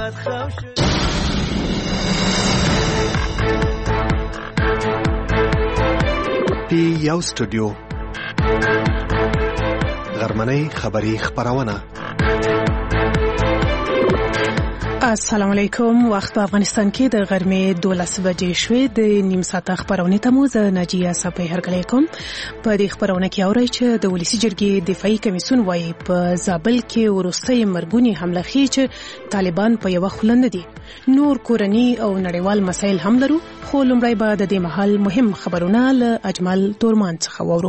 پی یو سټوډیو غرمنۍ خبری خبرونه. السلام علیکم. وخت په افغانستان کې د غرمې 12 بجې شوې. د نیم ساعت خبرونه ته مو زه ناجیه صفی هرکلی کوم. په دې خبرونه کې اورئ چې د ولسی جرګې دفاعي کمیسیون وايي په زابل کې ورستۍ مرګونی حمله خي چې طالبان په یو خلند دي. نور کورنی او نړیوال مسایل هم لرو، خو لومړی به د دې محل مهم خبرونه له اجمل تورمان څخه واورو.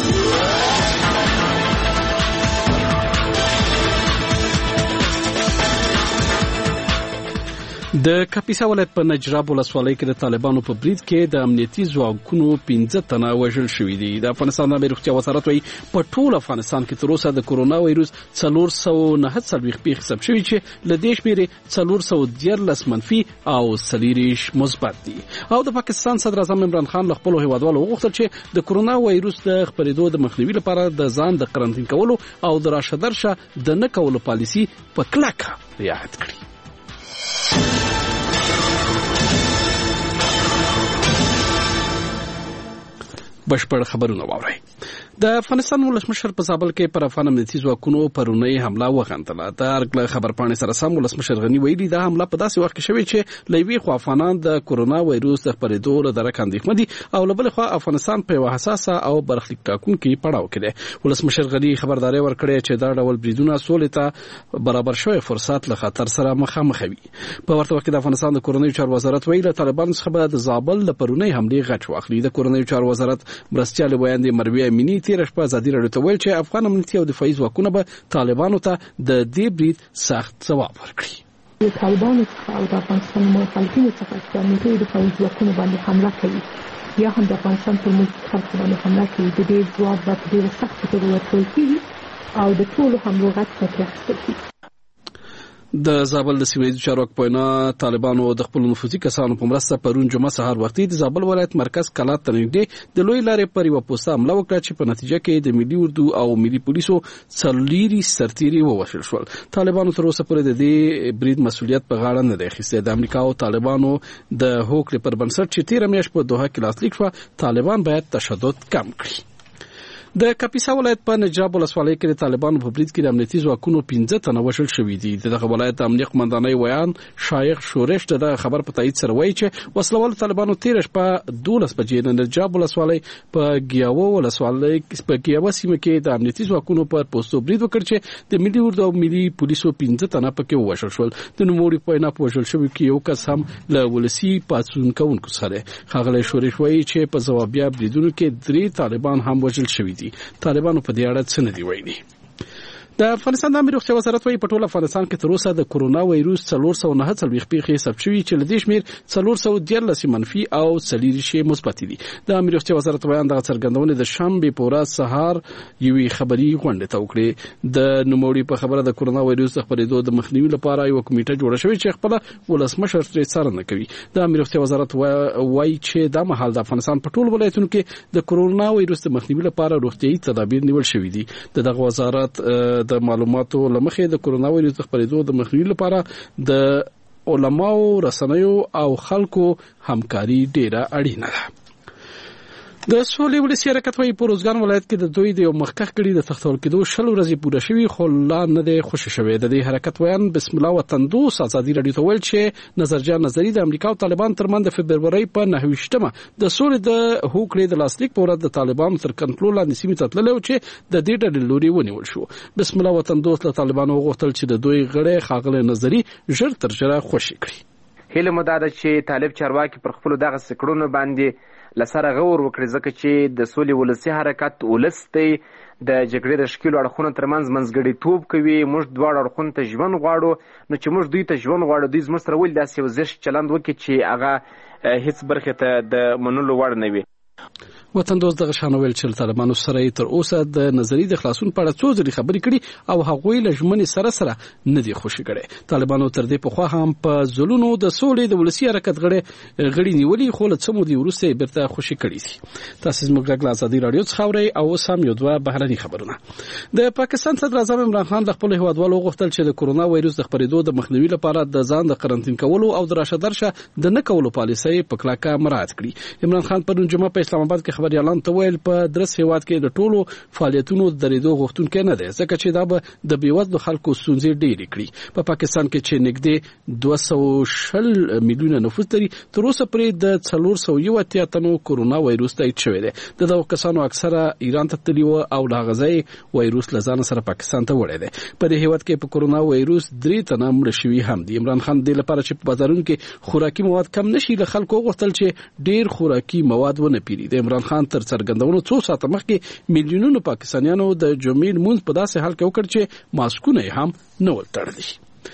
د کاپیسا ولایت په نجراب ولسوالۍ کې د طالبانو په برید کې د امنیتي ځواکونو 15 تنه وژل شوي دي. د افغانستان د روغتیا وزارت وايي په ټول افغانستان کې تر اوسه د کورونا وایروس 449 پیښې ثبت شوي چې له دې شمېرې 413 منفي او 30 مثبت دي. او د پاکستان صدر اعظم عمران خان له خپل هیوادوالو وغوښتل چې د کورونا وایروس د خپرېدو د مخنیوي لپاره د ځان د قرنطین کولو او د راشه درشه د نه کولو پالیسي په کلکه رعایت کړي. بشپړ خبرونه واورئ. د افغانستان ولسمشر په زابل کې پر افغان امنیتي ځواکونو پرونی حمله وغندله. د ارګ خبرپاڼې سره سم ولسمشر غنی ویلي دا حمله په داسې وخت کې شوې چې لوی خو افغانان د کورونا وایروس د خپرېدو له درک اندېښمن دي او له بل خوا افغانستان په یو حساسه او برخلیک ټاکونکي پړاو کې دی. ولسمشر غنی خبرداري ورکړې چې دا ډول بریدونه سولې ته برابر شوی فرصت له خطر سره مخامخ وي. په ورته وخت کې د افغانستان د کورنیو چارو وزارت ویلي طالبان څخه د زابل د پرونی حمله غچ واخلي. د کورنیو چارو وزارت مرستيال ویاندې مروي امینی تیر شپه ازادي راډیو ته ویل چې افغان امنیتي او دفاعي ځواکونه به طالبانو ته د دې برید سخت ځواب ورکړي. د طالبانو او د افغانستان مخالفینو څخه چې امنیتي او دفاعي ځواکونه باندې حمله کوي یا هم د افغانستان پر ملک خلکو باندې حمله کوي، د دې ځواب به په ډېره سخته توګه ورکول کېږي او د ټولو حملو غږ به اخیستل کېږي. د زابل د سیمه ییز چارواکو په وینا طالبانو د خپل نفوذي کسانو په مرسته پرون جمعه سهار وختي د زابل ولایت مرکز کلات ته نږدې د لوی لارې پر یو پوسټه حمله وکړه چې په نتیجه کې د ملي اردو او ملي پولیسو څلوري سرتیري ووژل شول. طالبانو تر اوسه پورې د دې برید مسؤلیت په غاړه نه دی اخیستی. د امریکا او طالبانو د هوکړې پر بنسټ چې 13 میاشتې په دوحه کې لاسلیک شو، طالبان باید تشدد کم کړي. د کاپیسا ولایت په نجراب ولسوالۍ کې د طالبانو په برید کې د امنیتي ځواکونو 15 تنه وژل شوي دي. دغه ولایت امنیت قومندانۍ ویان شایخ شورش د خبر په تایید سره وایي چې وسلوال طالبانو تیر شپه 12 بجې د نجراب ولسوالۍ په ګیاوو ولسوالۍ په ګیاوو سیمه کې د امنیتي ځواکونو پر پوسټو برید وکړ چې د ملي اردو او ملي پولیسو 15 تنه پکې وژل شول. د نوموړي په وینا په وژل شوي کې یو کس هم له ولسی پاتون کوونکو څخه دی. ښاغلی شورش وایي چې په ځوابیا بریدونو کې 3 طالبان هم وژل شوي دي. طالبانو په دې اړه څه نه دی ویلي. د افغانستان د امنیتي روغتیا وزارت وايي په ټول افغانستان کې تر اوسه د کورونا وایروس 449 پیښې ثبت شوي چې له دې شمېر 413 منفي او 30 مثبت دي. د امنیتي روغتیا وزارت بیان د څرګندونې د شنبه په ورځ سهار یوې خبري غونډه ته وکړه. د نوموړي په خبره د کورونا وایروس د خپرېدو د مخنیوي لپاره یو کمیټه جوړه شوې چې خپل ولسمشر ترې څارنه کوي. د امنیتي روغتیا وزارت وايي چې د مهال د افغانستان په ټول ولایتونو کې د کورونا وایروس د مخنیوي لپاره روغتيایي تدابیر نیول شوي دي. دغه وزارت د معلوماتو لمخې د کورونا وایروس خپرېدو د مخنیوي لپاره د علماو، رسنیو او خلکو همکاري ډیره اړینه ده. د سولې ولسی حرکت وايي په روزګان ولایت کې د دوی د یو مخکښ کړي د تختول کېدو 6 ورځې پوره شوي خو لا نه دی خوشی شوی. د دې حرکت ویان بسم الله وطن دوست ازادي راډیو ته ویل چې نظرجان نظری د امریکا او طالبان ترمنځ د فبرवरी په 9مه د سولې د هوکړې د لاسلیک په ورځ د طالبانو تر کنټرول لاندې سیمې ته تللی او چې د دې ډلې لوري ونیول شو. بسم الله وطن دوست له طالبانو وغوښتل چې د دوی غړي ښاغلی نظری ژر تر ژره خوشی کړي. هیله مو دا ده چې طالب چارواکي پر خپل دغه سکړونو باندې لسره غور وکړي، ځکه چې د سولې ولسی حرکت ولستی د جګړې د شکیلو اړخونو ترمنځ منځګړیتوب کوي. موږ دواړو اړخونو ته ژوند غواړو، نو چې موږ دوی ته ژوند غواړو دوی زموږ سره ولې داسې یو زشت چلند وکړي چې هغه هیڅ برخې ته د منلو وړ نه وي. وطن دوست دغه شان ویل چې طالبانو سره تر اوسه د نظری د خلاصون په اړه څو ځلې خبرې کړي او هغوی له ژمنې سره نه دي خوشي کړي. طالبانو تر دې پخوا هم په ځلونو د سولې د ولسی حرکت غړي نیولي خو له څو مودې وروسته بیرته خوشي کړي دي. تاسو زموږ غږ له ازادي رادیو څخه اورئ او اوس هم یو دوه بهرني خبرونه. د پاکستان صدر اعظم عمران خان د خپل هیوادوالو غوښتل چې د کورونا وایروس د خپرېدو د مخنیوي لپاره د ځان د قرنټین کولو او د راشه درشه د نه کولو پالیسۍ په کلکه مراعات کړي. عمران خان پرون جمعه په اسلام آباد کې خبري اعلان ته ویل په درس هیواد کې د ټولو فعالیتونو د ریدو غوښتونکي نه دي ځکه چې دا به د بیوزلو خلکو ستونزې ډېرې کړي. په پاکستان کې چې نږدې 260 میلیونه نفوس لري تر اوسه پرې د 480 تنو کورونا وایروس تایید شوی دی. دغه کسانو اکثره ایران ته تللي و او له غزای وایروس لزان سره پاکستان ته وړي دي. په دې هیواد کې په کورونا وایروس 3 تنه مړ شوي هم دي. عمران خان د لپاره چې په بازارونو کې خوراکي مواد کم نشي له خلکو غوښتل چې ډېر خوراکي مواد ونه پیری. د عمران خان تر څرګندونو څو ساعته مخکې میلیونونو پاکستانیانو د جمعې لمونځ په داسې حال کې وکړ چې ماسکونه هم نه ول تړلي.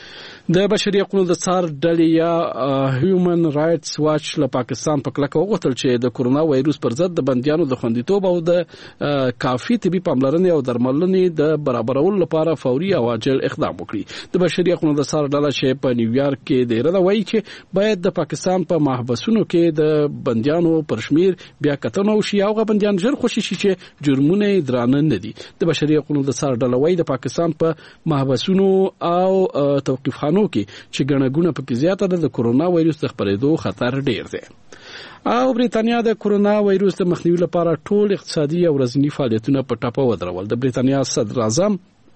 د بشري حقوقو د څار ډلې یا هیومن رائټس واچ له پاکستان په کلکه وغوښتل چې د کورونا وایروس پر ضد د بندیانو د خوندیتوب او د کافي طبي پاملرنې او درملنې د برابرولو لپاره فوري او عاجل اقدام وکړي. د بشري حقوقو د څار ډله چې په نیویارک کې د ایران وایي چې باید د پاکستان په محبسونو کې د بندیانو پر شمیر بیا کتنه وشي او غو بندیان ژر خوشي شي چې جرمونه درانه نه دي. د بشري حقوقو د څار ډله وایي د پاکستان په محبسونو او توقيفخانو کې چې ګڼه پکې زیاته ده د کورونا وایروس د خپرېدو خطر ډیر دی. او بریتانیا د کورونا وایروس د مخنیوي لپاره ټول اقتصادي او ورځنی فعالیتونه په ټاپه ودرول. د بریتانیا صدر اعظم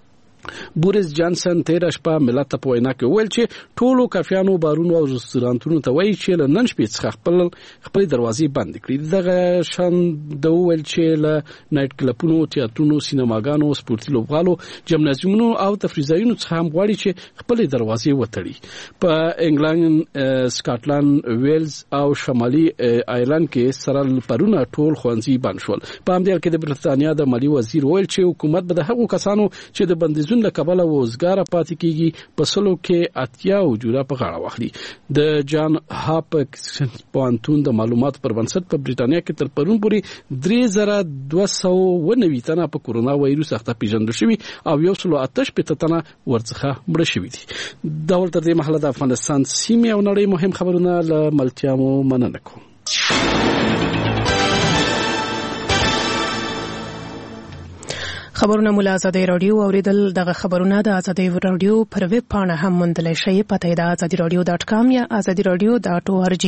بوریس جانسن تیر شپه ملت ته په وینا کې ویل چې ټولو کافیانو بارونو او رستورانتونو ته وایي چې له نن شپې څخه خپل دروازې بند کړي. دغه شان د ویل چې له نایټ کلبونو، تیاترونو، سینماګانو، سپورتي لوبغالو، جمنازیومونو او تفریحي څخه هم غواړي چې خپل دروازې وتړي. په انګلند، سکاټلند، ویلز او شمالي ایرلند کې سره پرونه ټول ښوونځي بند شول. په همدې حال کې د بریتانیا د مالی وزیر ویل چې حکومت به د هغو کسانو چې د بندیزونو له کبله وزګاره پاتې کیږي په سلو کې 80 جوړه په غاړه واخلي. د جان هاپکینس پوهنتون د معلوماتو پر بنسټ په بریتانیا کې تر پرون پورې 3290 تنه په کورونا وایروس اخته پیژندل شوي او 188 تنه ورڅخه مړه شوي دي. دا ول تر دې مهاله د افغانستان سیمې او نړۍ مهم خبرونه له ملتیامو مننه کوم. خبرونه مول آزادي رادیو اوریدل. دغه خبرونه د آزادي رادیو پر ویب پاڼه هم موندلای شئ. پته دا azadiradio.com یا azadiradio.org.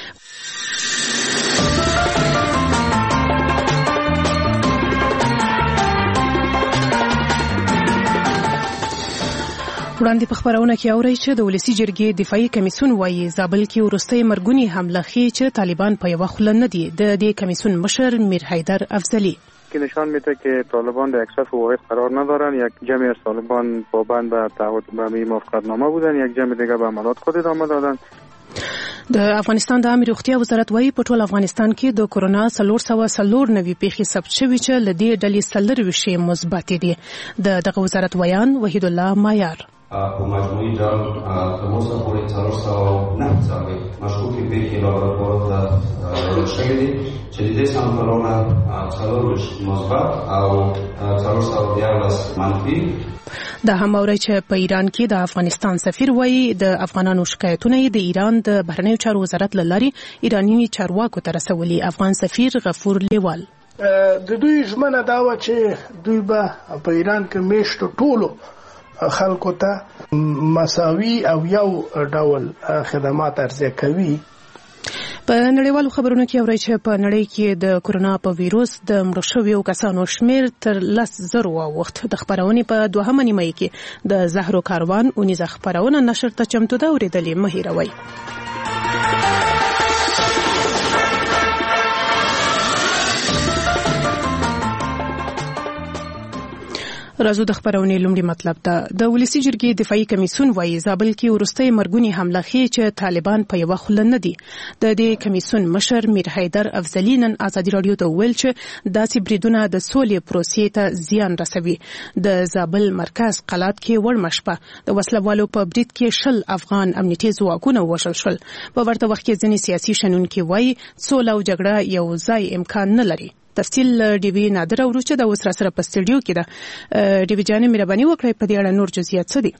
وړاندې په خبرونه کې اورئ چې د ولسی جرګې دفاعي کمیسیون وايي زابل کې ورستۍ مرګونی حمله خي چې طالبان په یو خل نه دي. د دې کمیسیون مشر میر حیدر افضلی که نشان میده که طالبان در اکثر فواید قرار ندارن. یک جمعی از طالبان پابند به تعهد به موافقتنامه بودن، یک جمع دیگه به عملیات خود ادامه دادن. د افغانستان د عامه روغتیا وزارت وايي په ټول افغانستان کې د کورونا 494 پیښې ثبت شوې چې له دې ډلې 40 مثبت دي. دغه وزارت ویان وحید الله مایار په مجموعي ډول تر اوسه پورې 409 ځله مشکوکې پیښې لابراتوار ته راوړل شوې دي چې د دې سامپلونه 40 مثبت او 414 منفي. دا هم اوري چې په ایران کې د افغانستان سفیر وایي د افغانانو شکایتونه د ایران د بهرنیو چارو وزارت لاري ایرانی چارواکو ته رسولي. افغان سفیر غفور لیوال د دوی ژمنه دا و چې دوی به په ایران کې میشتو ټولو خلکو ته مساوي او یو ډول خدمات عرضه کوي. په نړیوالو خبرونو کې اوري چې په نړۍ کې د کورونا په وایروس د مړو شویو کسانو شمیر تر 10,000 وخت. د خبرونې په 2 نیمه کې د زهرو کاروان اونیزه خبرونه نشر ته چمتو ده. اوریدلې مهیروي راځو د خبرونې لومړی مطلب د ولسی جرګې دفاعي کمیسیون وایي زابل کې ورستۍ مرګونی حمله خې چې طالبان په یو خل نه دي. د دې کمیسیون مشر میر حیدر افضلی نن ازادي رادیو ته ویل چې داسې بریدونه د سولې پروسې ته زیان رسوي. د زابل مرکز قلات کې ورمشپه د وسلوالو په برید کې 10 افغان امنیتي ځواکونه وشل شول. په ورته وخت کې ځینې سیاسي شنونکي وایي سوله او جګړه یو ځای امکان نه لري. تفصیل ډي بي نادر اوروچ د وسره سره په سټډیو کې ده. ډي بي جانې مهرباني وکړئ په دې اړه نور جزئیات څه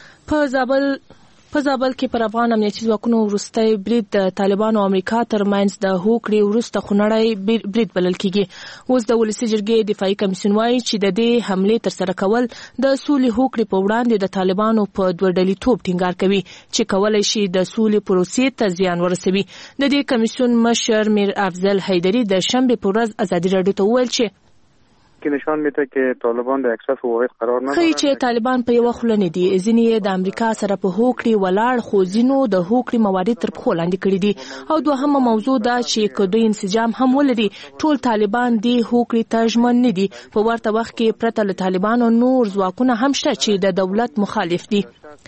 دي؟ په زابل کې پر افغان امنیتي ځواکونو وروستي برید د طالبانو او امریکا ترمنځ د هوکړې وروسته خونړی برید بلل کیږي. اوس د ولسی جرګې دفاعي کمیسیون وایي چې د دې حمله تر سره کول د سولې هوکړې په وړاندې د طالبانو په دوړډلي توپ ټینګار کوي چې کولای شي د سولې پروسې ته زیان ورسوي. د دې کمیسیون مشر میر افضل حیدری د شنبه په ورځ ازادي رادیو ته وویل چې که نشان میده که طالبان در اکثر واحد قرار ندارن. خی چې طالبان په یو خل نه دي. ځینې د امریکا سره په هوکړې ولاړ خو ځینو د هوکړې موارد تر پخو لاندې کړي دي. او دوهمه موضوع دا چې کدوې انسجام هم ولري ټول طالبان دی هوکړې ته ژمن نه دي. په ورته وخت کې پرته له طالبانو نور ځواکونه هم شته چې د دولت مخالف دي.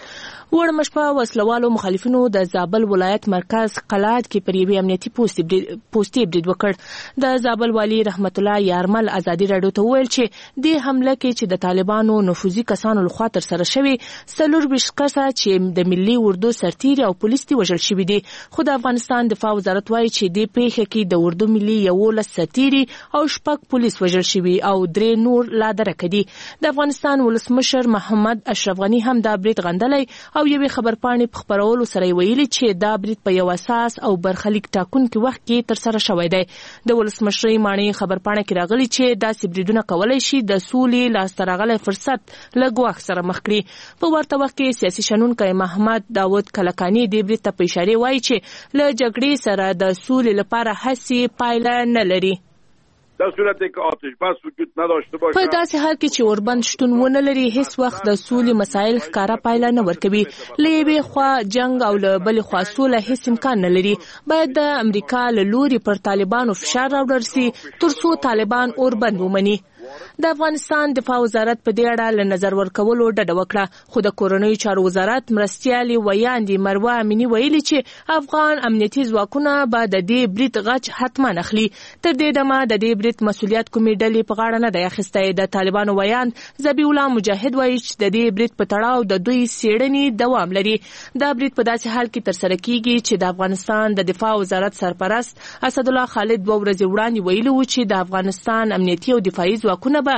ورمشپه وسلوالو مخالفینو د زابل ولایت مرکز قلات کې پر یوې امنیتي پوسټي برید وکړ. د زابل والی رحمت الله یارمل ازادي رادیو ته ویل چې د حمله کې چې د طالبانو نفوذي کسانو لخوا تر سره شوی 24 کسه چې د ملي اردو سرتیري او پولیس دي وژل شوی دي. خو د افغانستان دفاع وزارت وایي چې د پیښه کې د اردو ملي 11 سرتیري او 6 پولیس وژل شوی او 3 نور لا درک دي. د افغانستان ولسمشر محمد اشرف غنی هم دا برید غندلی او یوې خبرپاڼې په خبرولو سره ویلي چې دا برید په یو اساس او برخلیک ټاکونکي وخت کې تر سره شوی دی. د ولسمشرۍ ماڼۍ خبرپاڼه کې راغلي چې داسې بریدونه کولای شي د سولې لاسته راغلی فرصت له ګواښ سره مخ کړي. په ورته وخت کې سیاسي شنونکی محمد داود کلکاني دې برید ته په اشارې وایي چې له جګړې سره د سولې لپاره هڅې پایله نه لري. در صورتی که آتش بس وجود نداشته باشه په داسې حال کې چې اوربند شتون ونه لري هیڅ وخت د سولې مسایل ښکارا پایله نه ورکوي. له یوې خوا جنگ او له بلې خوا سوله هیڅ امکان نه لري. باید د امریکا له لوري پر طالبانو فشار راوړل سي ترڅو طالبان اوربند ومني. د افغانستان دفاع وزارت په دې اړه له نظر ورکولو ډډه وکړه. خو د کورنیو چارو وزارت مرستیالي ویاندې مروه امینی ویلي چې افغان امنیتي ځواکونه به د دې برید غچ حتما اخلي. تر دې دمه د دې برید مسؤلیت کومې ډلې په غاړه نه دی اخیستی. د طالبانو ویاند ذبیح الله مجاهد وایي چې د دې برید په تړاو د دوی څېړنې دوام لري. دا برید په داسې حال کې ترسره کیږي چې د افغانستان د دفاع وزارت سرپرست اسدالله خالد 2 ورځې وړاندې ویلي و چې د افغانستان امنیتي او دفاعي ځواکونه به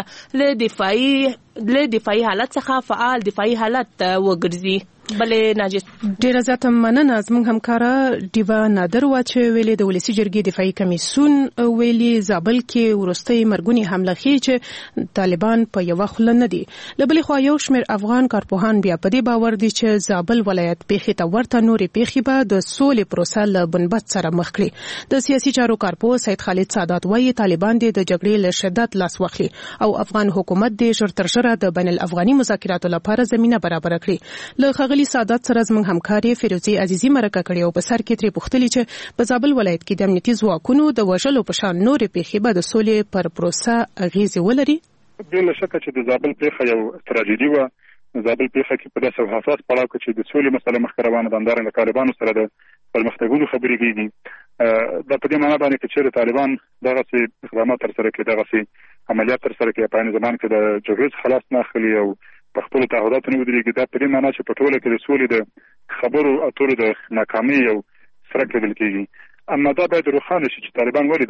له دفاعي حالت څخه فعال دفاعي حالت وګرځي. بلې ناجیت ډیره زیاته مننه. زموږ همکاره ډیوا نادر واچې ویلې د ولسی جرګې دفاعي کمیسیون ویلي زابل کې ورستۍ مرګونی حمله خې چې طالبان په یو خل نه دي. له بلې خوا یو شمېر افغان کارپوهان بیا په دې باور دي چې زابل ولایت پیښې ته ورته نورې پیښې به د سولې پروسه له بنبست سره مخ کړي. د سیاسي چارو کارپوه سید خالد سادات وایي طالبان د جګړې له شدت لاس واخلي او افغان حکومت د ژر تر ژره د بین الافغاني مذاکراتو لپاره زمينه برابر کړي. له ښاغلي سادات سره زموږ همکاري فیروزي عزیزي مرکه کړې او په سر کې ترې پوښتلې چې په زابل ولایت کې د امنیتي ځواکونو د وژلو په شان نورې پیښې به د سولې پر پروسه اغیزې ولري. بلا شکه چې د زابل پیښه یو تراژیدي وه. زابل پیښه کې په داسې حساس پړاو کې چې د سولې مسله مخکې روانه ده همدارنګه طالبانو سره د پرمختګونو خبرې کېږي. دا په دې معنا باندې چې چېرې طالبان دغسې اقدامات ترسره کړي دغسې عملیات ترسره کړي په عین زمان کې د جګړې څخه خلاص نه اخلي او په خپلو تعهداتو نه ودرېږي. دا په دې معنا چې په ټوله کې د سولې د خبرو اترو د ناکامۍ یو څرک لیدل کېږي. اما دا باید روښانه شي چې طالبان ولې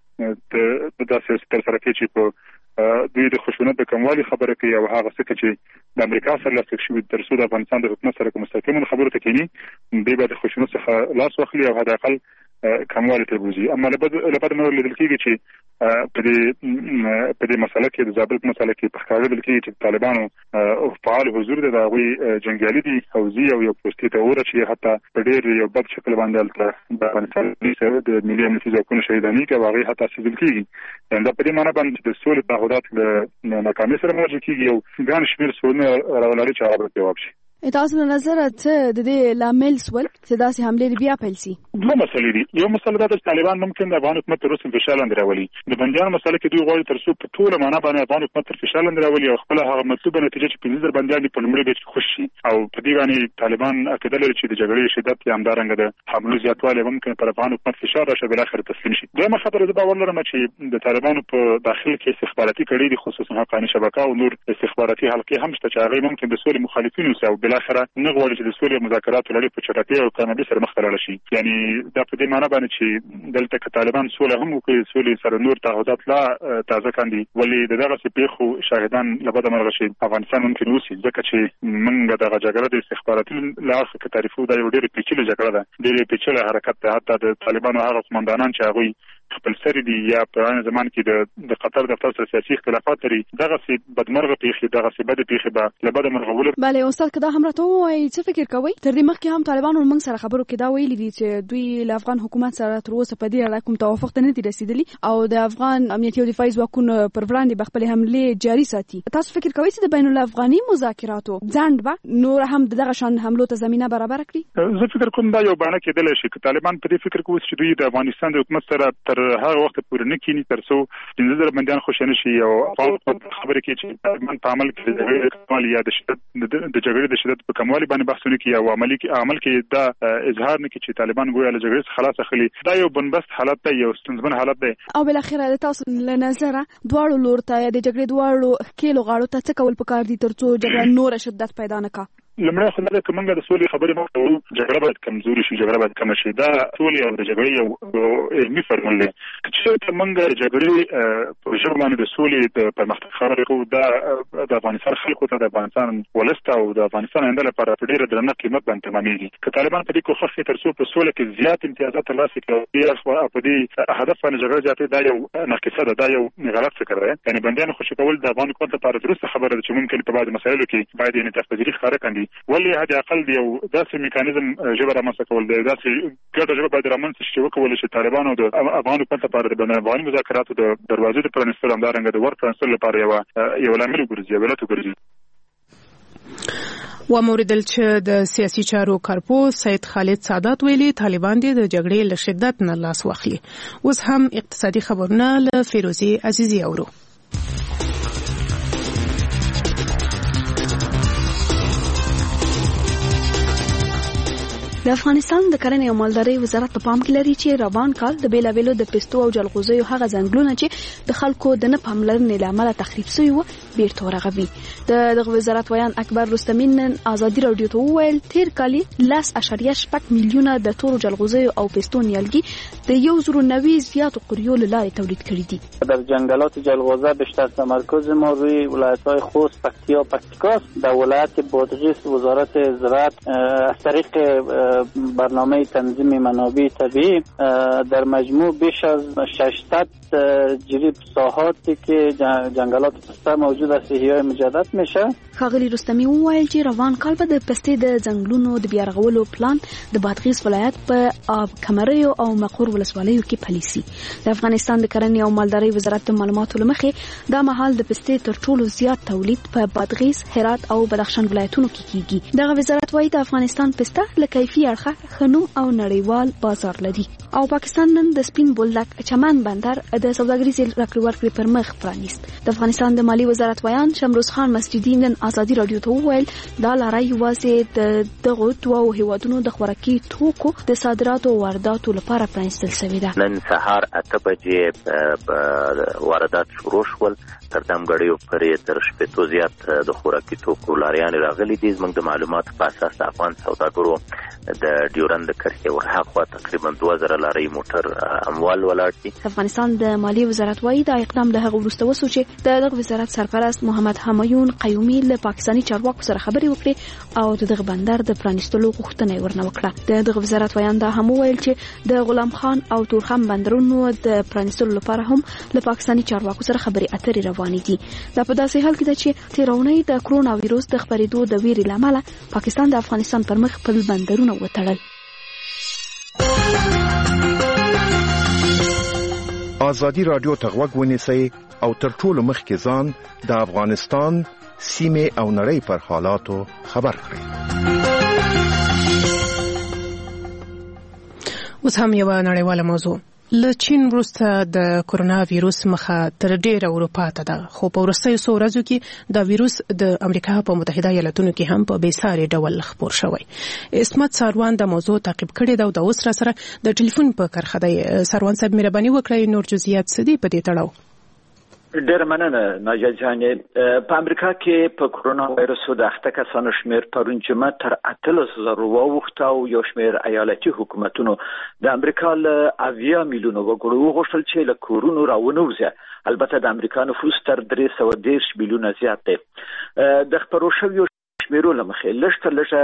داسې ترسره کوي چې په دوی د خشونت د کموالي خبره کوي او هغه څه چې د امریکا سره لاسلیک شوي تر څو د افغانستان د حکومت سره مستقیما خبرو ته کېني دوی به د خشونت څخه لاس واخلي او حداقل کموالي ته بوځي. اما له بده مرغه لیدل کېږي چې په دې مسله کې د زابل په مسله کې په ښکاره لیدل کېږي چې طالبانو فعال حضور دی. د هغوی جنګیالي دي حوزي او یو پوستې ته ورچي حتی په ډېر یو بد شکل باندې هلته د افغانستان د ملي امنیتي ځواکونو شهیداني کوي او هغوی حتی سیدل کېږي. دا په دې معنا باندې چې د سولې تعهدات له ناکامۍ سره مواجه کېږي او ګڼ شمېر سوالونه راولري چې هغه به ځواب شي. تاسو له نظر ته د دې لامل سول چې داسې حملې بیا پیل شي؟ دوه مسلې دي. یو مسله دا چې طالبان ممکن د افغان حکومت تر اوسه فشار لاندې راولي. د بندیانو مسله کې دوی غواړي تر څو په ټوله معنا باندې افغان حکومت تر فشار لاندې راولي او خپل هغه مطلوبه نتیجه چې 15000 بندیان په لومړي بیت کې خوشي او په دې باندې طالبان عقیده لري چې د جګړې شدت یا همدارنګه د حملو زیاتوالی ممکن پر افغان حکومت فشار راشي بل اخر تسلیم شي. دویمه خبره زه باور لرم چې د طالبانو په داخل کې استخباراتي کړي دي خصوصا حقاني شبکه او نور استخباراتي حلقې هم شته چې هغه ممکن د سولې مخالفین اوسي او بل اخر نه غواړي چې د سولې مذاکرات لري په چټکۍ او کامیابی سره مخ ته لاړ شي. یعنی دا په دې معنی باندې چې دلته کې طالبان سولې هم کوي سولې سره نور تعهدات لا تازه کاندي ولی دغه سپیخو شاهدان لبد مرغ شي افغانستان ممکن اوسي ځکه چې موږ دغه جګړه د استخباراتي لارښ کې تعریفو دا یو ډېر پیچلې جګړه ده ډېر پیچلې حرکت ده. حتی د طالبانو هغه قومندانان چې هغه خپل سری دي یا په عین زمان کې د قطر دفتر سره سیاسي اختلافات لري دغه سي بدمرغه پیخي دغه سي بد پیخي به لبد مرغول. بله استاد کدا هم راته وایي څه فکر کوي تر دې مخکې هم طالبانو موږ سره خبرو کې دا ویلي دي چې دوی له افغان حکومت سره تر اوسه په دې اړه کوم توافق ته نه دي رسیدلي او د افغان امنیتي او دفاعي ځواکونو پر وړاندې به خپل حملې جاري ساتي. تاسو فکر کوئ چې د بین الافغاني مذاکراتو ځنډ به نور هم دغه شان حملو ته زمينه برابر کړي؟ زه فکر کوم دا یو باندې کېدل شي چې طالبان په دې فکر کوي چې دوی د افغانستان د حکومت سره تر هغه وخت پورې نه کینی تر څو 15000 بندیان خوشاله شي او خبره کې چې طالبان په عمل کې د جګړې کمال یا د شدت د جګړې د شدت په کموالي باندې بحثونه کوي او عمل کې دا اظهار نه کوي چې طالبان ګویا له جګړې څخه خلاص اخلي. دا یو بنبست حالت دی یو ستونزمن حالت دی او بل اخر تاسو له نظر دواړو لور ته د جګړې دواړو کېلو غاړو ته څه کول پکار دي تر څو جګړه نور شدت پیدا نه کا؟ لمړی خو دا کومه د سولې خبرې مو کوو جګړه باید کمزوري شي جګړه باید کم شي. دا سولې او د جګړې یو علمي فرمول دی چې موږ جګړې په ژبه باندې د سولې د پرمختګ خبرې کوو دا د افغانستان خلکو ته د افغانستان ولست او د افغانستان آینده لپاره په ډېره درنه قیمت باندې تمامېږي. که طالبان په دې کوښښ کې تر څو په سوله کې زیات امتیازات ترلاسه کړي او په دې هدف باندې جګړه زیاتې دا یو ناقصه ده دا یو غلط فکر دی. یعنې بندیانو خوشي کول د افغان حکومت لپاره درسته خبره ده چې ممکن په بعض مسایلو کې باید انعطاف پذیري ښکاره کړي ولی حد اقل دی یو داسې میکانیزم ژبه رامنځته کول دی داسې ګډه ژبه باید رامنځته شي چې وکولی شي طالبانو د افغان حکومت لپاره د بین الافغاني مذاکراتو د دروازې د پرانیستلو همدارنګه د ور پرانیستلو لپاره یو لامل وګرځي یو علت وګرځي. وموردل چې د سیاسي چارو کارپوه سید خالد سادات ویلي طالبان د جګړې له شدت نه لاس واخلي. اوس هم اقتصادي خبرونه له فیروزي عزیزي اورو. د افغانستان د کرنې او مالدارۍ وزارت په پام کې لري چې روان کال د بیلابیلو د پستو او جلغوزیو هغه ځنګلونه چې د خلکو د نه پاملرنې له امله تخریب شوي وو بیرته ورغوي. دغه وزارت ویان اکبر رستمی نن ازادي راډیو ته وویل تیر کال 10.6 میلیونه د تورو جلغوزیو او پستو نیالګي د 190 زیاتو قریو له لارې تولید کړي دي. در جنگلات جلغوزه بیشتر تمرکز ما روی ولایت‌های خوست، پکتیا، پکتیکاست. در ولایت بادغیس وزارت زراعت از طریق برنامه تنظیم منابع طبیعی در مجموع بیش از 600 جریب ساحاتی که جنگلات پسته موجود است احیای مجدد میشه. ښاغلي رستمی وویل چې روان کال به د پستې د ځنګلونو د بیا رغولو پلان د بادغیس ولایت په آب کمریو او مقر ولسوالیو کې پلی سي. د افغانستان د کرنې او مالدارۍ وزارت د معلوماتو لمخې دا مهال د پستې تر ټولو زیات تولید په بادغیس، هرات او بدخشان ولایتونو کې کیږي. دغه وزارت وايي د افغانستان پسته له کیفي اړخه خنوم او نړیوال بازار لري او پاکستان نن د سپین بولدک چمن بندر د سوداګریزې راکړې ورکړې پر مخ پرانیست. د افغانستان د مالی وزارت ویان شمروز خان مسجدي نن ازادي راډیو ته وویل دا لاره یوازې د دغو دوو هیوادونو د خوراکي توکو د صادراتو او وارداتو لپاره پرانیستل شوې ده. نن سهار 8 بجې واردات شروع شول تر دمګړیو پرې تر شپږ زیات د خوراکي توکو لاریان راغلي دي. زموږ د معلوماتو په اساس د افغان سوداګرو د ډیورند کرښې ورهاخوا تقریبا 2000 لارۍ موټر اموال ولاړ دي. افغانستان د مالی وزارت وايي دا اقدام له هغه وروسته وسو چې دغه وزارت سرپرست محمد همایون قیومي له پاکستاني چارواکو سره خبرې وکړي او دغه بندر د پرانیستلو غوښتنه ورنه وکړه. دغه وزارت ویان دا هم ویل چې د غلام خان او تورخم بندرونو د پرانیستلو لپاره هم له پاکستاني چارواکو سره خبرې اترې روانې دي. دا په داسې حال کې ده چې تیرونی د کرونا وایروس د خپرېدو د ویرې لامل پاکستان د افغانستان پر مخ خپل بندرونه وتړل. ازادي راډیو ته غوږ ونیسئ او تر ټولو مخکې ځان د افغانستان سیمه او نړۍ پر حالاتو خبر کړئ. اوس هم یو نړیواله موضوع. له چین وروسته د کورونا ویروس مخه تر ډیره اروپا ته ده، خو په وروستیو څو ورځو کې دا ویروس د امریکا په متحده ایالاتونو کې هم په بېساري ډول خپور شوی. اسمت ساروان د موضوع تعقیب کړی دا او د اوس را سره د ټلیفون په کرښه دی. ساروان صاحب مهرباني وکړئ نور جزئیات څه دي په دې تړاو؟ ډېر مننه ناجیه جانې. په امریکا کې په کورونا وایرس د اخته کسانو شمېر پرون جمعه تر 18,000 واوښته او یو شمېر ایالتي حکومتونو د امریکا له 80 میلیونو وګړو وغوښتل چې له کورونو راونوځي. البته د امریکا نفوس تر 310 میلیونه زیات دی. د خپرو شویو شمیرو لمخې لږ تر لږه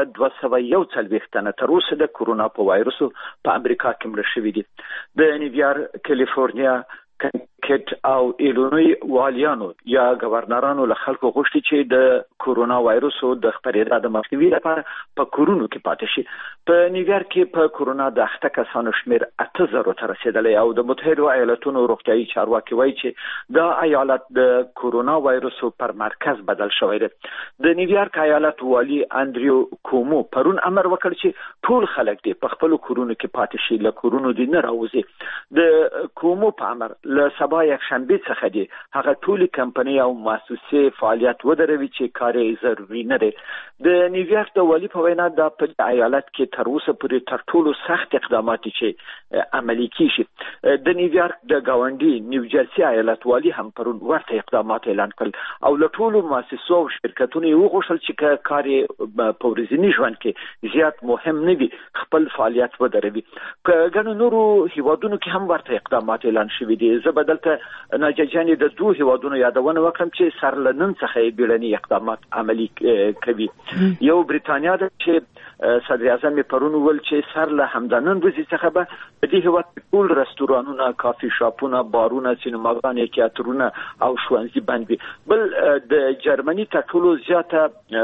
241 تنه تر اوسه د کورونا په وایرسو په امریکا کې مړه شوي دي. د نیویارک، کالیفورنیا، کنیکټ او ایلینوی والیانو یا گورنرانو له خلکو غوښتي چې د کورونا وایرسو د خپرېدا د مخنیوي لپاره په کورونو کې پاتې شي. په نیویارک کې په کورونا د اخته کسانو شمېر 8000 ته رسیدلی او د متحده ایالاتونو روغتیايي چارواکي وایي چې دا ایالت د کورونا وایرسو پر مرکز بدل شوی دی. د نیویارک ایالت والی اندریو کومو پرون امر وکړ چې ټول خلک دې په خپل کورونو کې پاتې شي، له کورونو دې نه راوځي. د کومو په امر له سبا یک شنبه څخه دي هغه ټولې کمپنۍ او مؤسسې فعالیت ودروي چې کار یې ضروري نه دی. د نیویارک د والی په وینا دا په ایالت کې تر اوسه پورې تر ټولو سخت اقدامات چې عملي کیږي. د نیویارک د گاونډي نیوجرسي ایالت والی هم پرون ورته اقدامات اعلان کړل او له ټولو مؤسسو او شرکتونو یې وغوښتل چې کار یې په ورځني ژوند کې زیات مهم نه وي خپل فعالیت ودروي. په ګڼو نورو هیوادونو کې هم ورته اقدامات اعلان شوي دي. زه بدلته ناجیه جانې د دوه هیوادونو یادونه وکړم چې سر له نن څخه بیړني اقدامات عملي کوي. یو بریتانیا ده چې صدر اعظم پرون ول چې سر له همدانن ورځې څخه به په دې هیواد ټول رستورانونه، کافي شاپونه، بارونه، سینماګانې، تیاترونه او ښوونځي بند وي. بل د جرمني تر ټولو زیاته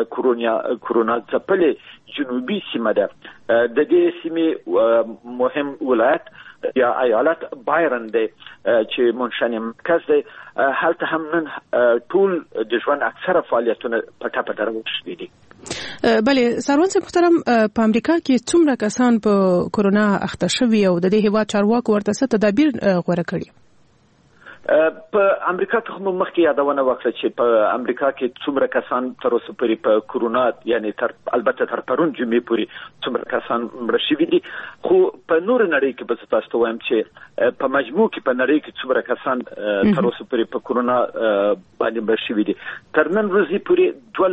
کورونا ځپلې جنوبي سیمه ده. د دې سیمې مهم ولایت یا ایالت بایرن دی چې منشن مرکز دی. هلته هم نن ټول د ژوند اکثره فعالیتونه په ټاپه درول شوي دي. بله ساروان صاحب محترم، په امریکا کې څومره کسان په کورونا اخته شوي او د دې هیواد چارواکو ورته څه تدابیر غوره کړي؟ په امریکا کې هم مخکې یادونه وکړه چې په امریکا کې څومره کسان تر اوسه پورې په کورونا یعنی البته تر پرون جمعې پورې څومره کسان مړه شوي دي، خو په نور نړۍ کې به تاسو ته وایم چې په مجموع کې په نړۍ کې څومره کسان تر اوسه پورې په کورونا باندې مړه شوي دي. تر نن ورځې پورې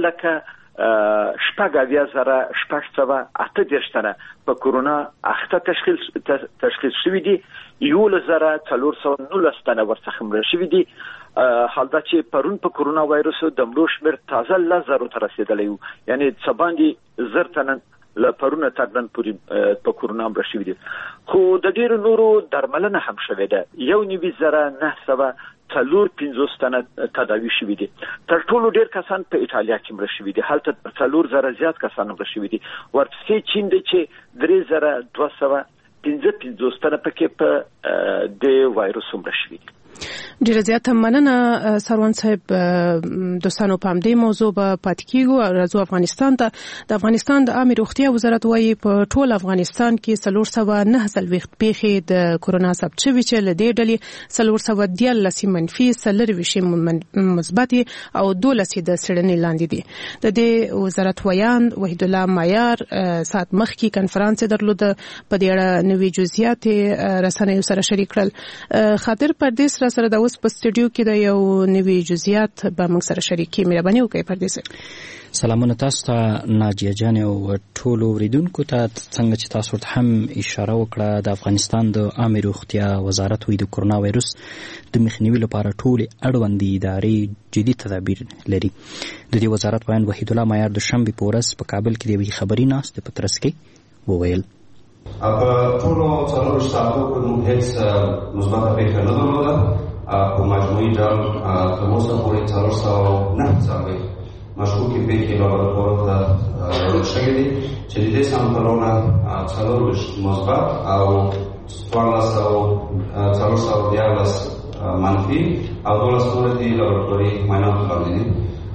2,6,838 تنه په کورونا اخته تشخیص شوي دي. 11,419 تنه ورڅخه مړه شوي دي. حال دا چې پرون په کورونا وایرس د مړو شمېر تازه 10,000 ته رسیدلی و، یعنی څه باندې 1000 تنه له پرونه تر نن پورې په کورونا مړه شوي دي. خو د ډېرو نورو درملنه هم شوې ده. 1,950 تنه تداوی شوي دي. تر ټولو ډېر کسان په ایټالیا کې مړه شوي دي. هلته 4,000 زیات کسان مړه شوي دي. ورپسې چین دی چې 3,255 تنه پکې په د وایرس مړه شوي دي. ډیره زیاته مننه ساروان صاحب. دوستانو په همدې موضوع به پاتې کیږو. راځو افغانستان ته. د افغانستان د عامه روغتیا وزارت وايي په ټول افغانستان کې 409 پیښې د کورونا ثبت شوي چې له دې ډلې 414 منفي 4 مثبت او 12 د څېړنې لاندې دي. د دې وزارت ویان وحید الله معیار سات مخکې کنفرانس درلود. په دې اړه نوې جزئیات رسنیو سره شریک کړل. خاطر پردیس سره د اوس په سټډیو کې د یو نوې جزئیات به موږ سره شریکي. مهرباني وکړئ پردیس. سلامونه تاسو ته ناجیه جان او ټول اوریدونکو ته. څنګه چې تاسو ته هم اشاره وکړه د افغانستان د عامه روغتیا وزارت وایي د کورونا وایرس د مخنیوي لپاره ټول اړوند ادارې جدي تدابیر لري. د دې وزارت بیان وحید الله معیار د شنبه په ورځ په کابل کې د یوې خبري ناستې په ترڅ کې وویل په ټولو څلورو ساعتو کې موږ هیڅ مثبته پیښه نه درلوده. په مجموعي ډول تر اوسه پورې 409 مشکوکې پیښې لابراتوار ته راوړل شوې دي چې د دې سامپلونه 40 مثبت او 414 منفي او 12 نور د لابراتواري معاینات لاندې دي.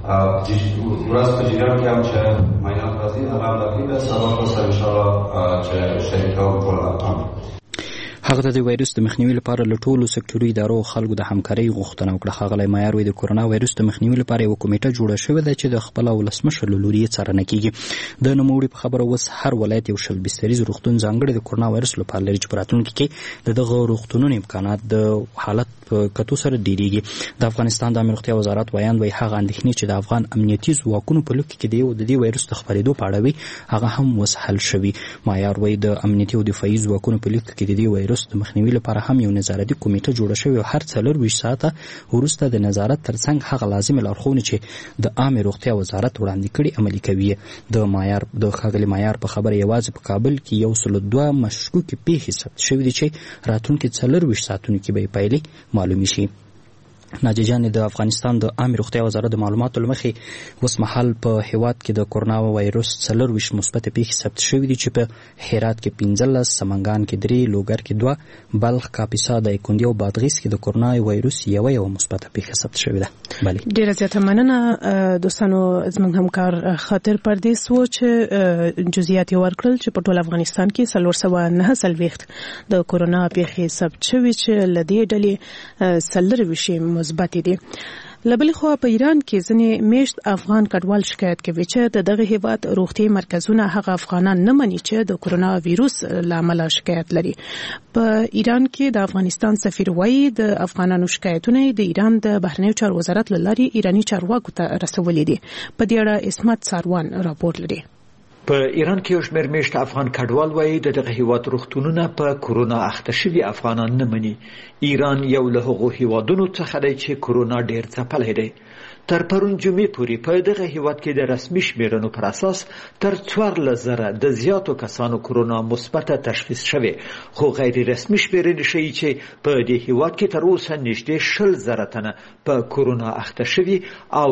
ورځ په جریان کې هم چې معاینات راځي هغه هم دقیق ده. سبا تاسو ان شاء الله چې شریک کوو. هغه د وایروس د مخنیوي لپاره له ټولو سکتوري ادارو خلکو د همکارۍ غوښتنه وکړه. ښاغلی معیار وایي د کورونا وایروس د مخنیوي لپاره یوه کمیټه جوړه شوې ده چې د خپل ولسمشر له لوري یې څارنه کیږي. د نوموړي په خبره اوس هر ولایت یو شل بستریز روغتون ځانګړی د کورونا وایروس لپاره لري چې په راتلونکي کې د دغه روغتونونو امکانات د حالت په کتو سره ډیریږي. د افغانستان د امنیت روغتیا وزارت وایي هغه اندېښنې چې د افغان امنیتي ځواکونو په لوکي کې د دې وایروس د خپرېدو په اړه وي هغه هم اوس حل شوي. معیار وایي د امنیتي او دفاعي ځواکونو په لوکي کې د دې وایروس د مخنیوي لپاره هم یو نظارتي کمیټه جوړه شوې او هر 24 ساعته وروسته د نظارت ترڅنګ هغه لازمه لارښوونې چې د عامه روغتیا وزارت وړاندې کړي عملي کوي. د ښاغلي معیار په خبره یوازې په کابل کې 102 مشکوکې پیښې ثبت شوې دي چې راتلونکي 24 ساعتونو کې به پایلې معلومې شي. ناجیه جان، د افغانستان د عامه روغتیا وزارت د معلوماتو له مخې اوس مهال په هیواد کې د کورونا وایروس 24 مثبت پیښې ثبت شوې دي چې په هرات کې 15، سمنګان کې 3، لوګر کې 2، بلخ، کاپیسا، دایکنډي او بادغیس کې د کورونا وایروس یو مثبت پیښه ثبت شوې ده. بله، ډیره زیاته مننه دوستانو. زموږ همکار خاطر پردیس و چې جزئیات یې ورکړل چې په ټول افغانستان کې 409 د کورونا پیښې ثبت شوې چې له دې ډلې 24 مثبت دي. لبل خو په ایران کې ځنې میشت افغان کډوال شکایت کوي چې دغه هیواد روغتي مرکزونه هغه افغانان نه مني چې د کورونا وایروس لامل شکایت لري. په ایران کې د افغانستان سفیر وایي د افغانانو شکایتونه د ایران د بهرنیو چارو وزارت له لارې ایرانی چارواکو ته رسولې دي. په دې اړه اسمت ساروان راپور لري. په ایران کې یو شمېر میشت افغان کډوال وایي د دغه هیواد روغتونونه په کورونا اخته شوي افغانان نه مني. ایران یو له هغو هیوادونو څخه دی چې کورونا ډېر ځپلی دی. تر پرون جمعې پورې په دغه هیواد کې د رسمي شمیرنو پر اساس تر 14,000 د زیاتو کسانو کورونا مثبته تشخیص شوی، خو غیر رسمي شمیرنې ښیي چې په دې هیواد کې تر اوسه نږدې 20,000 تنه په کورونا اخته شوي او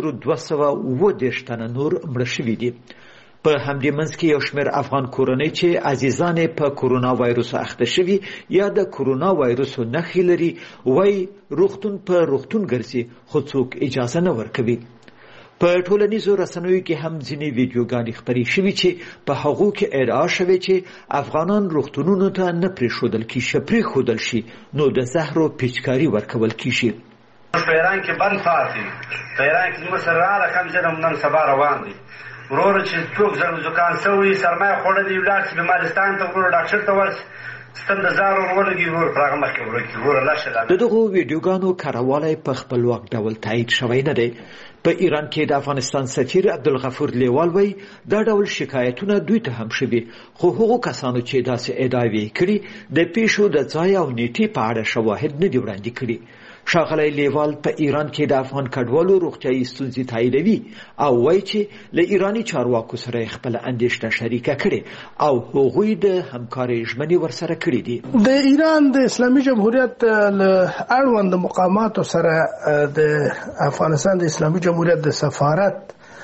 1,230 تنه نور مړه شوي دي. په همدې منځ کې یو شمېر افغان کورنۍ چې عزیزان په کورونا وایروس اخته شوي یا د کورونا وایروس نښې لري وایي روغتون په روغتون ګرځي خو څوک اجازه نه ورکوي. په ټولنیزو رسنیو کې هم ځینې ویډیوګانې خپرې شوي چې په هغو کې ادعا شوې چې افغانان روغتونونو ته نه پرېښودل شي نو د زهرو پیچکاري ورکول کیږي. په ایران کې بند ساتي، په ایران کې زموږ سره رقم جرم نن سبا روان دي. ورور چې څوک زکام شوی سرمایه خوړلې ولاړ چې بیمارستان ته ورور ډاکټر ته ورس ستندزار ورولګي ورور پرغه مخکې ورکی ورور لاشه. دغه ویډیوګانو کاروالی په خپلواک ډول تایید شوی نه دی. په ایران کې د افغانستان سفیر عبدالغفور لیوال وایي دا ډول شکایتونه دوی ته هم شوي، خو هغو کسانو چې داسې ادعاوې کړي د پیښو د ځای او نیټې په اړه شواهد نه دي وړاندې کړي. ښاغلی لیوال په ایران کې د افغان کډوالو روغتیایي ستونزې تاییدوي او وایي چې له ایراني چارواکو سره یې خپله اندېښنه شریکه کړې او هغوی د همکارۍ ژمنې ورسره کړي دي. د ایران د اسلامي جمهوریت له اړوند مقاماتو سره د افغانستان د اسلامي جمهوریت د سفارت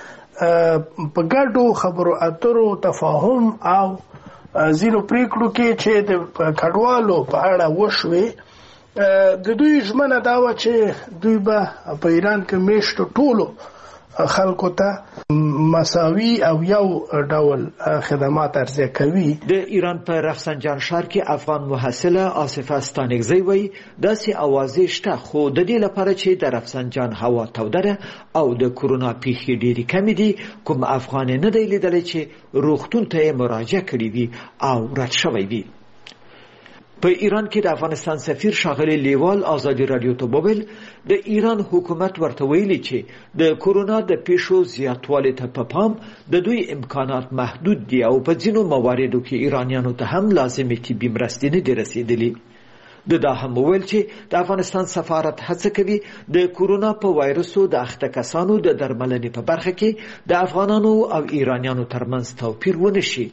په ګډو خبرو اترو تفاهم او ځینو پریکړو کې چې د کډوالو په اړه وشوې د دوی ژمنه دا وه چې دوی به په ایران کې میشتو ټولو خلکو ته مساوي او یو ډول خدمات عرضه کوي. د ایران په رفسنجان ښار کې افغان محصله آصفه ستانکزی وایي داسې اوازې شته، خو د دې لپاره چې د رفسنجان هوا توده ده او د کورونا پیښې ډېرې کمې دي کوم افغان نه دی لیدلی چې روغتون ته یې مراجعه کړې وي او رد شوی وي. په ایران کې د افغانستان سفیر ښاغلی لیوال ازادي راډیو ته وویل د ایران حکومت ورته ویلي چې د کورونا د پیښو زیاتوالي ته په پام د دوی امکانات محدود دي او په ځینو مواردو کې ایرانیانو ته هم لازمې طبي مرستې نه دي رسېدلي. دا هم وویل چې د افغانستان سفارت هڅه کوي د کورونا په وایرسو د اخته کسانو د درملنې په برخه کې د افغانانو او ایرانیانو ترمنځ توپیر ونه شي.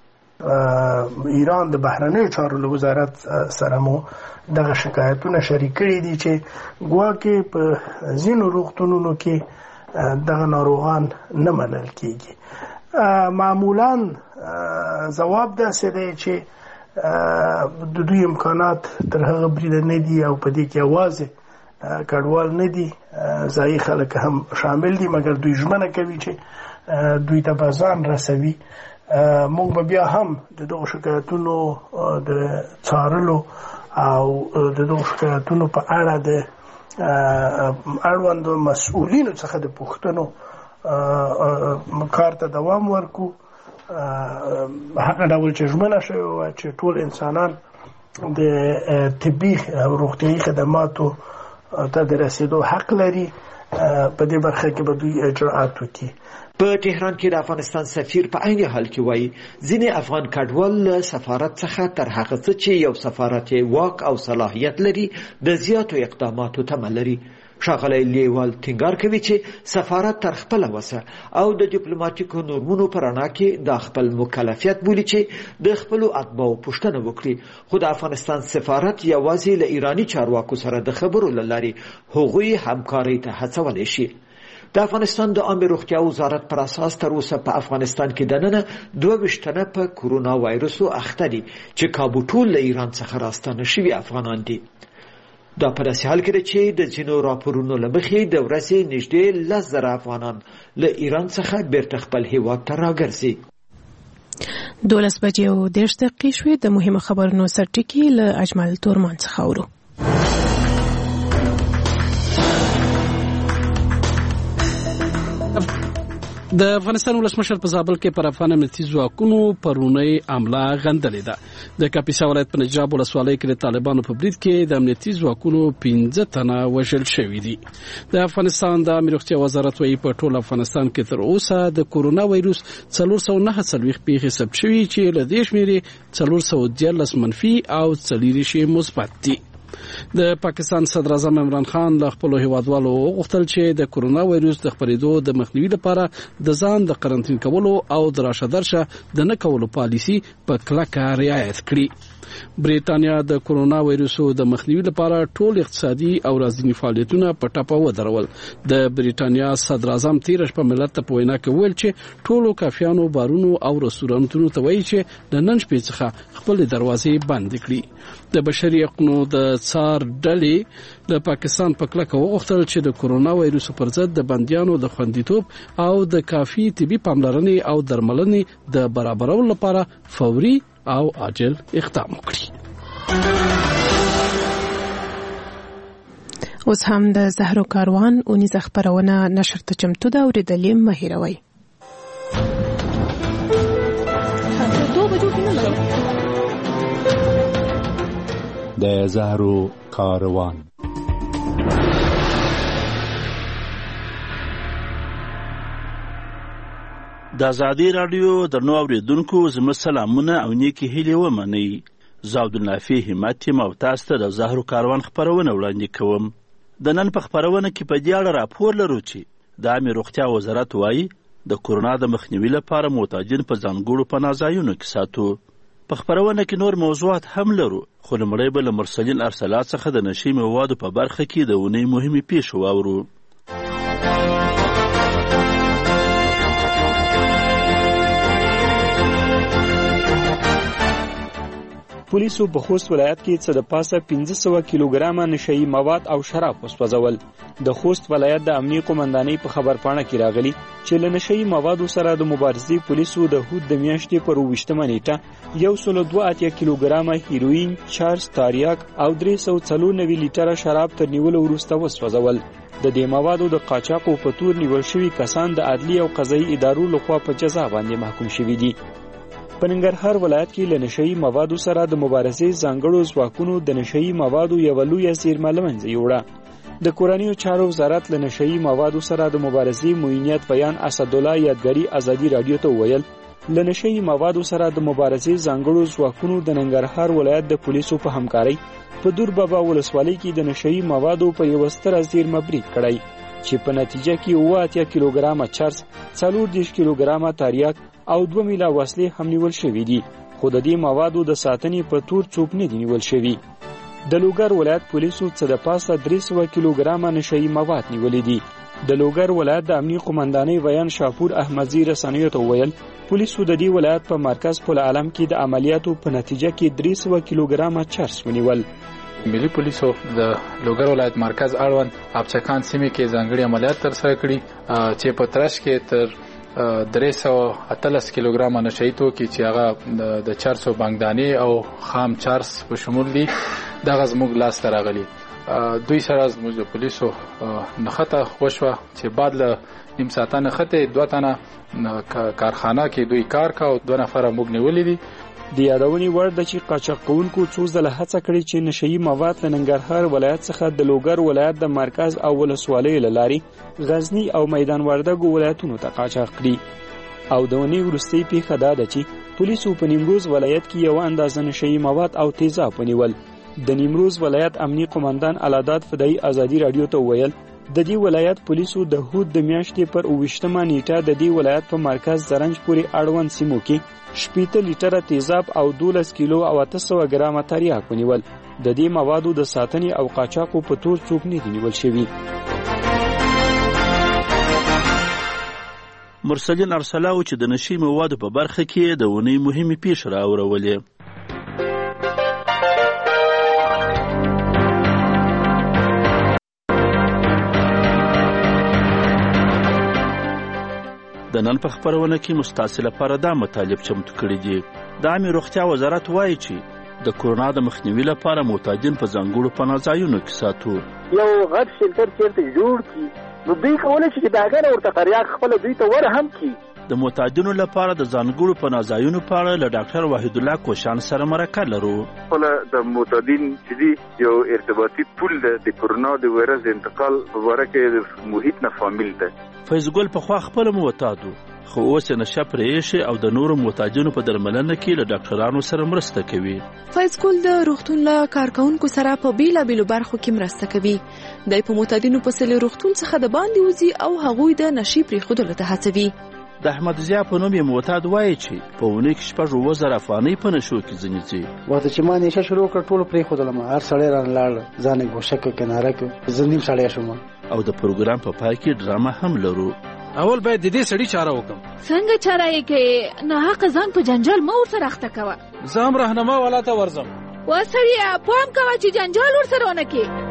ایران د بهرنیو چارو له وزارت سره مو دغه شکایتونه شریک کړي دي چې ګواکې په ځینو روغتونونو کې دغه ناروغان نه منل کېږي. معمولا ځواب داسې دی چې د دوی امکانات تر هغه بریده نه دي او په دې کې یوازې کډوال نه دي، ځایي خلک هم شامل دي، مګر دوی ژمنه کوي چې دوی ته به ځان رسوي. موږ به بیا هم د دغو شکایتونو د څارلو او د دغو شکایتونو په اړه د اړوندو مسؤلینو څخه د پوښتنو کار ته دوام ورکو. هغه ډول چې ژمنه شوې وه چې ټول انسانان د طبي او روغتیایي خدماتو ته د رسیدو حق لري، په دې برخه کې به دوی اجراءات وکړي. په تهران کې د افغانستان سفیر په عین حال کې وایي ځینې افغان کډوال له سفارت څخه تر هغه څه چې یو سفارت واک او صلاحیت لري د زیاتو اقداماتو تمه لري. ښاغلی لیوال ټینګار کوي چې سفارت تر خپله وسه او د ډیپلوماټیکو نورمونو په رڼا کې دا خپل مکلفیت بولي چې د خپلو اتباعو پوښتنه وکړي، خو د افغانستان سفارت یوازې له ایراني چارواکو سره د خبرو له لارې هغوی همکارۍ ته هڅولی شي. د افغانستان د عامه روغتیا وزارت پر اساس تر اوسه په افغانستان کې دننه 22 تنه په کورونا وایرسو اخته دي چې کابو ټول له ایران څخه راستانه شوي افغانان دي. دا په داسې حال کې ده چې د ځینو راپورونو له مخې د ورځې نږدې 10,000 افغانان له ایران څخه بیرته خپل هیواد ته راګرځي. 12 بجې او 10 دقیقې شوې. د مهمو خبرونو سرټکی له اجمل تورمان څخه اورو. د افغانستان ولسمشر په زابل کې پر افغان امنیتي ځواکونو پرونی حمله غندلې ده. د کاپیسا ولایت په نجراب ولسوالۍ کې د طالبانو په برید کې د امنیتي ځواکونو 15 تنه وژل شوي دي. د افغانستان د عامه روغتیا وزارت وايي په ټول افغانستان کې تر اوسه د کورونا وایروس 449 پیښې ثبت شوي چې له دې شمېرې 413 منفي او 4 مثبت دي. د پاکستان صدر اعظم عمران خان له خپل هیوادوالو غوښتل چې د کورونا وایروس د خپرېدو د مخنیوي لپاره د ځان د قرنطین کولو او د راشه درشه د نه کولو پالیسي په کلکه رعایت کړي. بریټانیا د کورونا وایروسو د مخنیوي لپاره ټول اقتصادي او رازنی فعالیتونه په ټاپه ودرول. د بریټانیا صدر اعظم تیر شپه ملت ته په وینا کې ویل چې ټولو کافیانو، بارونو او رستورانتونو ته وایي چې د نن شپې څخه خپل دروازې بند کړي. د بشري حقوقو د څار ډلې د پاکستان په کلکه وغوښتل چې د کورونا وایروس پر ضد د بندیانو د خوندیتوب او د کافي طبي پاملرنې او درملنې د برابرولو لپاره فوري او عاجل اقدام وکړي. اوس هم د زهرو کاروان اونیزه خبرونه نشر ته چمتو ده. اوریدلې مه هېروئ. د زهرو کاروان د ازادي رادیو د نو اوریدونکو زموږ سلامونه او نیکی هیلې ومنئ. زه عبدالنافع همت یم او تاسو ته د زهرو کاروان خپرونه وړاندې کوم. د نن په خپرونه کې په دې اړه راپور لرو چې د عامه روغتیا وزارت وایي د کورونا د مخنیوي لپاره معتادین په ځانګړو پناه ځایونو کې ساتو. په خپرونه کې نور موضوعات هم لرو، خو لومړی به له مرسلین ارسلات څخه د نشي موادو په برخه کې د اونۍ مهمې پیښې واورو. پولیسو په خوست ولایت کې څه د پاسه 1500 کیلوګرامه نشئی مواد او شراب وسوځول. د خوست ولایت د امنیه قومندانۍ په خبرپاڼه کې راغلي چې له نشئی موادو سره د مبارزې پولیسو د هود د میاشتې پر 28 نیټه 182 کیلوګرامه هیروین، چارج تاریاک او 394 لیټره شراب تر نیولو وروسته وسوځول. د دې موادو د قاچاقو په تور نیول شوي کسان د عدلي او قضایي ادارو لخوا په جزا باندې محکوم شوي دي. په ننګرهار ولایت کې له نشئی موادو سره د مبارزې ځانګړو ځواکونو د نشئی موادو یو لویه زیرمه له منځه یوړه. د کورنیو چارو وزارت له نشئی موادو سره د مبارزې موینیت بیان اسدالله یادګاری ازادي رادیو ته ویل له نشئی موادو سره د مبارزې ځانګړو ځواکونو د ننګرهار ولایت د پولیسو په همکارۍ په دور بابا ولسوالۍ کې د نشئی موادو په یو ستر زیرمه برید کړی چې په نتیجه کې 80 کیلوګرامه چرس، 40 کیلوګرامه تاریاک او 2 میله وسلې هم نیول شوې دي، خو د دې موادو د ساتنې په تور څوک نه دي نیول شوي. د لوګر ولایت پولیسو څه د پاسه 300 کیلوګرامه نشئی مواد نیولې دي. د لوګر ولایت د امنیه قومندانۍ ویان شاپور احمدزي رسنیو ته وویل پولیسو د دې ولایت په مرکز پل عالم کې د عملیاتو په نتیجه کې 300 کیلوګرامه چرس ونیول. ملي پولیسو د لوګر ولایت مرکز اړوند ابچکان سیمې کې ځانګړي عملیات ترسره کړي چې په ترش کې تر 318 کیلوګرامه نشئی توکي چې هغه د چرسو بانګداني او خام چرس په شمول دي دغه زموږ لاس ته راغلي. دوی سره زموږ د پولیسو نښته وشوه چې بعد له نیم ساعته نښتې 2 تنه کارخانه کې دوی کار کا او 2 نفره موږ نیولې دي. د یادونې وړ ده چې قاچاق کوونکو څو ځله هڅه کړې چې نشئی مواد له ننګرهار ولایت څخه د لوګر ولایت د مرکز او ولسوالیو له لارې غزنی او میدان وردګو ولایتونو ته قاچاق کړي او د ونې وروستۍ پیښه دا ده چې پولیسو په نیمروز ولایت کې یو اندازه نشئی مواد او تیزاب ونیول. د نیمروز ولایت امنیه قومندان علاداد فدایی ازادي رادیو ته ویل د دې ولایت پولیسو د هود د میاشتې پر 28مه نیټه د دې ولایت په مرکز زرنج پورې اړوند سیمو کې 70 لیټره تیزاب او 12 کیلو او 800 ګرامه تریاک ونیول. د دې موادو د ساتنې او قاچاقو په تور څوک نه دی نیول شوی. مرسلین ارسلاو چې د نشي موادو په برخه کې د ونې مهمه پیښه راوړولې. د نن په خبرونه کې مستعصل لپاره دا مطالب چمتو کړي دي. د عامه روغتیا وزارت وایي چې د کورونا د مخنیوي لپاره معتادین په ځانګړو پناه ځایونو کې ساتو. یو غټ شلټر چیرته جوړ کړي نو دوی کولی شي چې دا غیر ورته قریاق خپل دوی ته ور هم کړي. د معتادینو لپاره د ځانګړو پناه ځایونو په اړه له ډاکټر وحید الله کوشان سره مرکه لرو. خپل د معتادین چې دي یو ارتباطي پول د کورونا د وایرس انتقال په اړه کې محیط نه فامیل ده. فیض ګل په خوا خپل معتادو خو اوس نشه پرېښي او د نورو معتادینو په درملنه کې له ډاکټرانو سره مرسته کوي. فیض ګل د روغتون له کارکونکو سره په بیلابیلو برخو کې مرسته کوي. د په معتادینو په سل روغتون څخه د باندې وځي او هغوی د نشي پرېښودلو ته هڅوي. د احمد ضیا په نوم یې معتاد وایي چې په اونۍ کې 6,000 افغانۍ په نشو کې ځینې ځي. وخت چې ما نشه شروع کړ ټول پرېښودلم، هر سړی رانه لاړ، ځان یې ګوښه کړ، کناره کړ، زه نیم سړی شوم. او د پروګرام په پای کې ډرامه هم لرو. اول باید د دې سړي چاره وکم. څنګه چاره یې کې نه حق ځان په جنجال مو ورسره اخته کوه. زم راهنما ولا ته ورزم. وسړی پام کوه چې جنجال ورسره ونه کې.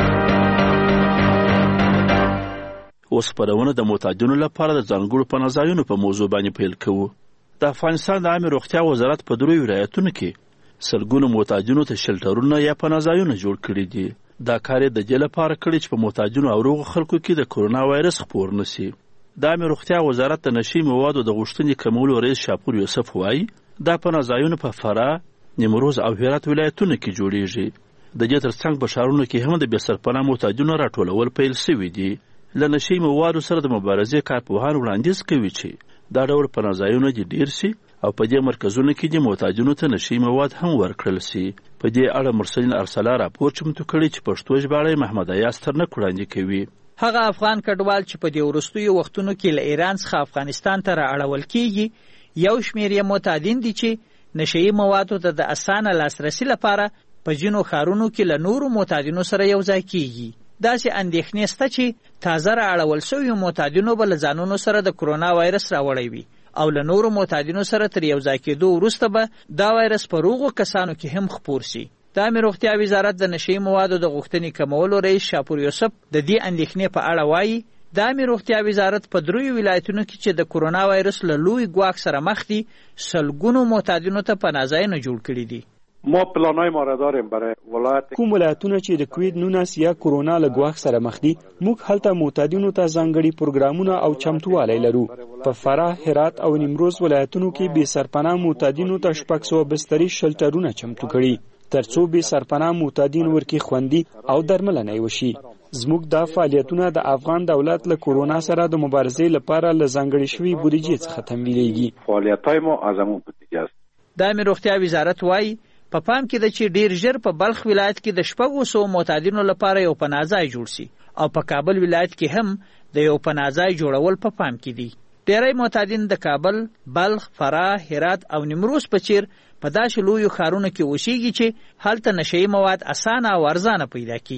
اوس خبرونه د معتادینو لپاره د ځانګړو پناه ځایونو په موضوع باندې پیل کوو. د افغانستان د عامه روغتیا وزارت په 3 ولایتونو کې سلګونو معتادینو ته شلټرونه یا پناه ځایونه جوړ کړي دي. دا کار د دې لپاره کړی چې په معتادینو او روغ خلکو کې د کورونا وایرس خپور نشي. د عامه روغتیا وزارت د نشي موادو د غوښتنې کمولو رئیس شاپور یوسف وایي دا پناه ځایونه په فراه، نیمروز او هرات ولایتونو کې جوړیږي. د دې ترڅنګ په ښارونو کې هم د بې سرپناه معتادینو راټولول پیل شوي دي. له نشي موادو سره د مبارزې کارپوهان وړاندیز کوي چې دا ډول پناه ځایونه دې ډېر شي او په دې مرکزونو کې د معتادینو ته نشي مواد هم ورکړل شي. په دې اړه مرسلین ارسلا راپور چمتو کړی چې پښتو ژباړی محمد ایاز ترنک وړاندې کوي. هغه افغان کډوال چې په دې وروستیو وختونو کې له ایران څخه افغانستان ته رااړول کیږي یو شمېر یې معتادین دي چې نشئی موادو ته د اسانه لاسرسي لپاره په ځینو ښارونو کې له نورو معتادینو سره یو ځای کیږي. داسې اندېښنې شته چې تازه رااړول شویو معتادینو به له ځانونو سره د کورونا وایرس راوړی وي او له نورو معتادینو سره تر یو ځای کېدو وروسته به دا وایرس په روغو کسانو کې هم خپور شي. د عامه روغتیا وزارت د نشئی موادو د غوښتنې کمولو رئیس شاپور یوسف د دې اندېښنې په اړه وایي د عامه روغتیا وزارت په 3 ولایتونو کې چې د کورونا وایرس له لوی ګواښ سره مخ دي سلګونو معتادینو ته پناه ځایونه جوړ کړي دي. ما پلانای ما را داریم برای ولایت کوم ولایتونه چې د کووید 19 یا کورونا له ګواښ سره مخ دي موږ هلته معتادینو ته ځانګړي پروګرامونه او چمتووالی لرو. په فراه، هرات او نیمروز ولایتونو کې بې سرپناه معتادینو ته 600 بستري شلټرونه چمتو کړي ترڅو بې سرپناه معتادین ورکې خوندي او درملنه وشي. زموږ دا فعالیتونه د افغان دولت له کورونا سره د مبارزې لپاره له ځانګړې شوي بودیجې څخه تمویلیږي. فعالیت‌های ما از همون بودیجه است. د عامه روغتیا وزارت وایي په پام کې ده چې ډیر ژر په بلخ ولایت کې د 600 معتادینو لپاره یو پناه ځای جوړ شي او په کابل ولایت کې هم د یو پناه ځای جوړول په پام کې دي. ډیری معتادین د کابل، بلخ، فراه، هرات او نیمروز په څیر په داسې لویو ښارونو کې اوسېږي چې هلته نشئی مواد اسانه او ارزانه پیدا کیږي.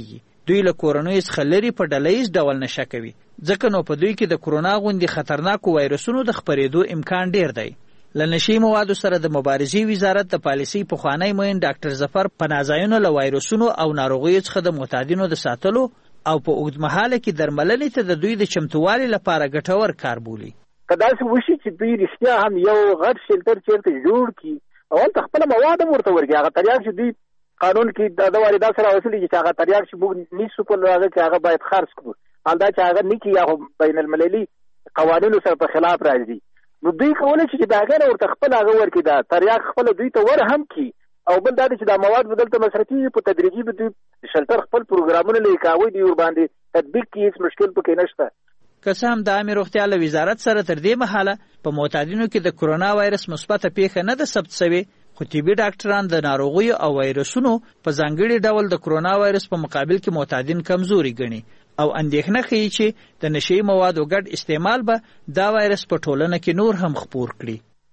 دوی له کورنیو څخه لرې په ډلهییز ډول نشه کوي، ځکه نو په دوی کې د کرونا غوندې خطرناکو وایرسونو د خپرېدو امکان ډیر دی. له نشي موادو سره د مبارزې وزارت د پالیسۍ پخوانی معین ډاکټر ظفر پناهځایونو له وایرسونو او ناروغیو څخه د معتادینو د ساتلو او په اوږدمهاله کې درملنې ته د دوی د چمتووالي لپاره ګټور کار بولي. که داسې وشي چې دوی رښتیا هم یو غټ شلټر چېرته جوړ کړي او هلته خپله مواد هم ورته ورکړي، هغه تریاک چې دوی قانون کې د واردات سره راوستلي چې هغه تریاک چې موږ نیسو په هغه کې هغه باید خرڅ کړو، همدا چې هغه نه کړي یا بین المللي قوانینو سره په خلاف راځي، نو دوی کولی شي چې د هغې نه ورته خپل هغه ورکړي، دا تریاک خپله دوی ته ور هم کړي. او بل دا چې دا مواد به دلته مصرفي په تدریجي به دوی شلټر خپل پروګرامونه لري، که هغوی دوی ورباندې تطبیق کړي هېڅ مشکل پکې نشته. که څه هم د عامې روغتیا له وزارت سره تر دې مهاله په معتادینو کې د کرونا وایرس مثبته پیښه نه ده ثبت شوې، خو طبي ډاکټران د ناروغیو او وایرسونو په ځانګړي ډول د کرونا وایرس په مقابل کې معتادین کمزوري ګڼي او اندېښنه ښیي چې د نشهیي موادو ګډ استعمال به دا وایرس په ټولنه کې نور هم خپور کړي.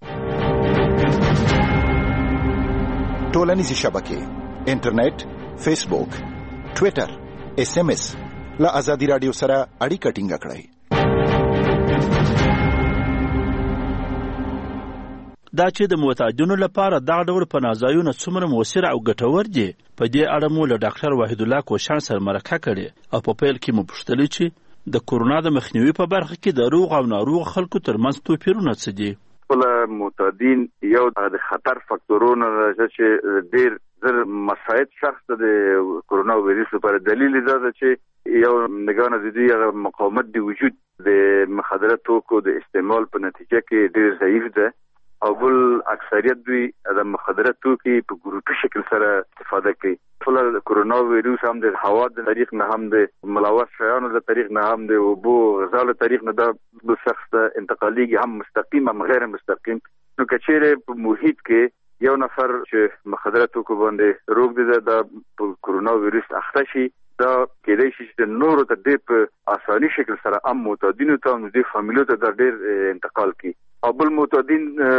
ټولنیزې شبکې، انټرنیټ، فیسبوک، ټویټر، SMS له ازادي راډیو سره اړیکه ټینګه کړئ. دا چې د معتادینو لپاره دغه ډول پناهځایونه څومره مؤثر او ګټور دي، په دې اړه مو له ډاکټر وحید الله کوشان سره مرکه کړې او په پیل کې مو پوښتلې چې د کرونا د مخنیوي په برخه کې د روغ او ناروغ خلکو ترمنځ توپیرونه څه دي. خپل معتادین یو د خطر فاکتورونه چې ډیر زر مساعد شخص د کرونا وایرس لپاره دلیل دا ده چې یو نگانه د دې مقاومت د وجود د مخدره توکو د استعمال په نتیجه کې ډیر ضعیف ده، او بل اکثریت دوی د مخدره توکي په ګروپي شکل سره استفاده کوي. خپل کرونا وایرس هم د هوا د طریق نه، هم د ملوث شیانو د طریق نه، هم د اوبو غذا له طریق نه، دا بل شخص ته انتقالیږي، هم مستقیم هم غیر مستقیم. نو که چیرې په محیط کې یو نفر چې مخدره توکو باندې روغ دي دا په کرونا وایرس اخته شي، دا کېدای شي چې د نورو ته ډېر په اساني شکل سره هم معتادینو ته هم د فامیلو ته دا ډېر انتقال کوي. او بل معتادین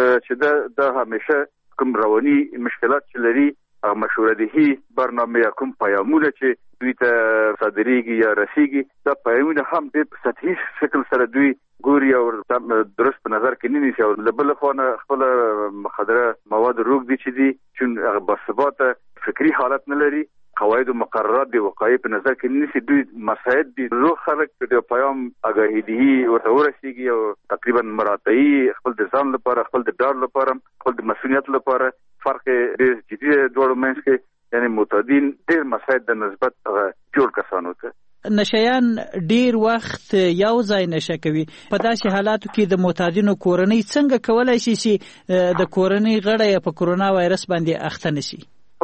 چې دا همیشه کوم رواني مشکلات چې لري، مشوره‌دهي برنامه یا کوم پیامونه چې دوی ته صادریږي یا رسیږي، دا پیامونه هم په سطحي شکل سره دوی ګوري او درست په نظر کې نه نیسي. او له بل خوا نه خپل مخدره مواد روغ دي چې دي چې هغه باثباته فکري حالت نه لري، قواعد او مقررات د وقایې په نظر کې نیسي، دوی مساعد دي روغ خلک د پیام آګاهي ورته ورسیږي او تقریبا مراتعي خپل د ځان لپاره، خپل د ډار لپاره، خپل د مسؤلیت لپاره فرق ډېر جدي دوړو منځ کې، یعنی معتادین ډېر مساعد د نسبت جوړ کسانو ته. نشیان ډیر وخت یو ځای نشه کوي، په داسې حالاتو کې د معتادینو کورنۍ څنګه کولای شي چې د کورنۍ غړي په کرونا وایرس باندې اخته نشي؟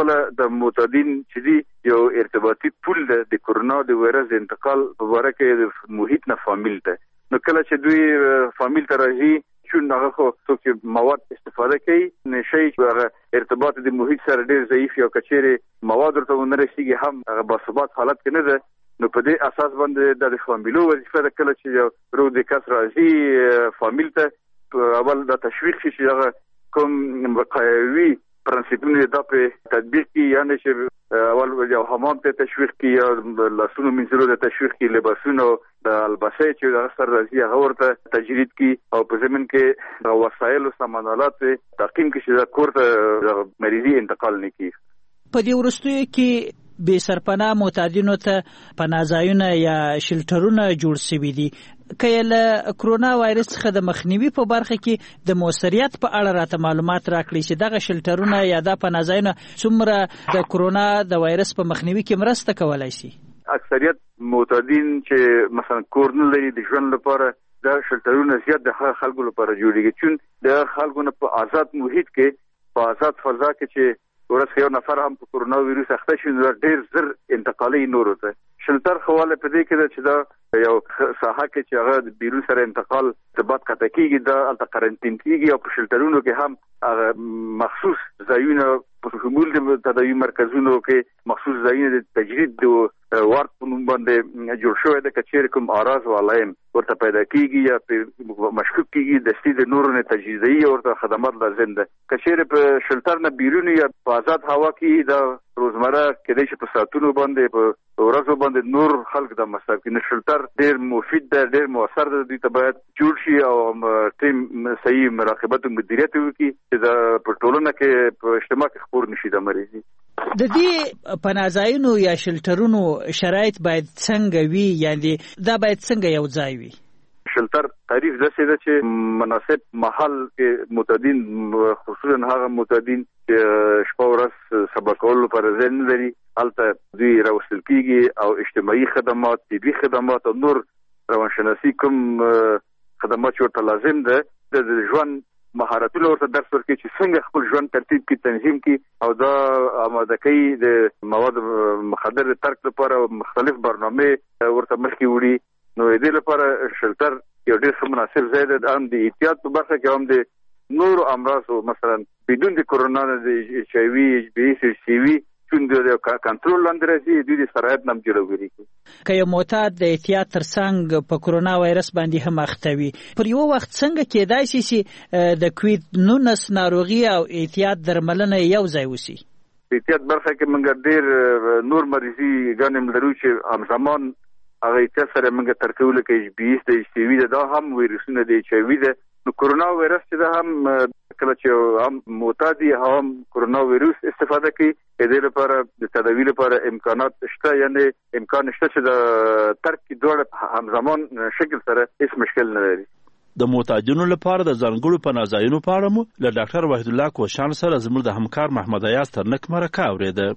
د معتادین چې دی یو ارتباطي پول ده د کرونا د وایرس د انتقال په باره کې د محیط نه فامیل ته. نو کله چې دوی فامیل ته راځي، چون هغه خو څوک مواد استفاده کوي، نشي هغه ارتباط د محیط سره ډېر ضعیف، یا کچېرې مواد ورته ونه رسیږي هم هغه باثبات حالت کې نه ده. نو په دې اساس باندې د فامیلو وظیفه ده کله چې یو روغ د کس راځي فامیل ته اول د تشویق شي چې هغه کوم وقایوي پرنسپونه دا په تطبیق کې، یعنی چې اول یو حمام ته تشویق کی، یا لاسونو منځلو ته تشویق کی، لباسونو د الباسه چې د سر راځي هغه ورته تجرید کی، او په زمين کې وسایل او سامانالات تقیم کې چې دا کور ته مریضي انتقال نه کی. په دې وروستیو کې بې سرپناه معتادینو ته پناهځایونه یا شلټرونه جوړ شوي دي. که له کرونا وایرس څخه د مخنیوي په برخه کې د موثریت په اړه راته معلومات راکړي چې دغه شلټرونه یا د پناهځایونه څومره د کرونا د وایرس په مخنیوي کې مرسته کولای شي؟ اکثریت معتادین چې مثلا کور نه لري د ژوند لپاره، دا شلټرونه زیات د خلکو لپاره جوړیږي، چون د خلکو نه په آزاد محیط کې، په آزاد فضا کې چې ورسره یو نفر هم په کرونا وایرس اخته شي، نو ډېر زر انتقالي نورو ته. شلټر خواله په دې کې چې دا یو ساحه کې چې هغه د بیرون سره انتقال ارتباط قطع کیږي دا الته قرنټین کیږي او په شلټرونو کې هم هغه مخصوص ځایونه په شمول د تداوی مرکزونو کې مخصوص ځایونه د تجرید د ورک په نوم باندې جوړ شوی د کچیر کوم اراز ولایم ورته پیدا کیږي یا په مشکوک کیږي د سید نورونه تجهیزي ورته خدمات لازم ده کچیر په شلټر نه بیرون یا په آزاد هوا کې د روزمره کې د په ساتونو باندې په ورځو باندې نور خلک د مصرف کې شلټر ډیر مفید ده ډیر موثر ده د باید جوړ شي او ټیم صحیح مراقبت او مدیریت وکړي چې د پټولونه کې په اجتماع کې خبر نشي د مریضي د دې پناهځایونو یا شلټرونو شرایط باید څنګه وي یعنی دا باید څنګه یو ځای وي شلټر تعریف داسې ده چې مناسب محل کې معتادین خصوصا هغه معتادین چې شپه ورځ سبا کولو پر ځای نه لري هلته دوی راوستل کیږي او اجتماعي خدمات طبي خدمات او نور روانشناسي کوم خدمات ورته لازم ده د ژوند مهارتونه ورته درس ورکړي چې څنګه خپل ژوند ترتیب کې تنظیم کړي او دا آماده کوي د مواد مخدر ترک لپاره مختلف برنامه ورته مخکې وړي نو دې لپاره شلټر یو ډېر مناسب ځای دی هم د احتیاط په برخه کې هم د نور امراض مثلا بدون د کرونا د ایچ آی وي ایچ بي سی سی وي د کنټرول لاندې راځي د سرایت نام جوړوي که یو معتاد د احتیاط ترڅنګ په کرونا وایرس باندې هم اخته وي پر یو وخت څنګه کېدای شي چې د کووید 19 ناروغي او احتیاط درملنه یو ځای وسی احتیاط برخه کې موږ ډېر نور مریضي ګانې لرو چې همزمان هغه احتیاط سره موږ ترکول کې ایچ بي د ایچ سی وي دا هم وایرسونه د ایچ آی وي ده نو کرونا وایرس چې دا هم کله چې هم معتادي هم کرونا وایرس استفاده کوي د دې لپاره د تداوی لپاره امکانات شته یعنی امکان شته چې د ترک دوه همزمان شکل سره هیڅ مشکل نه لري د معتادینو لپاره د ځانګړو پناهځایونو په اړه مو له ډاکټر وحید الله کوشان سره زموږ د همکار محمد ایاز ترنک مرکه اورېده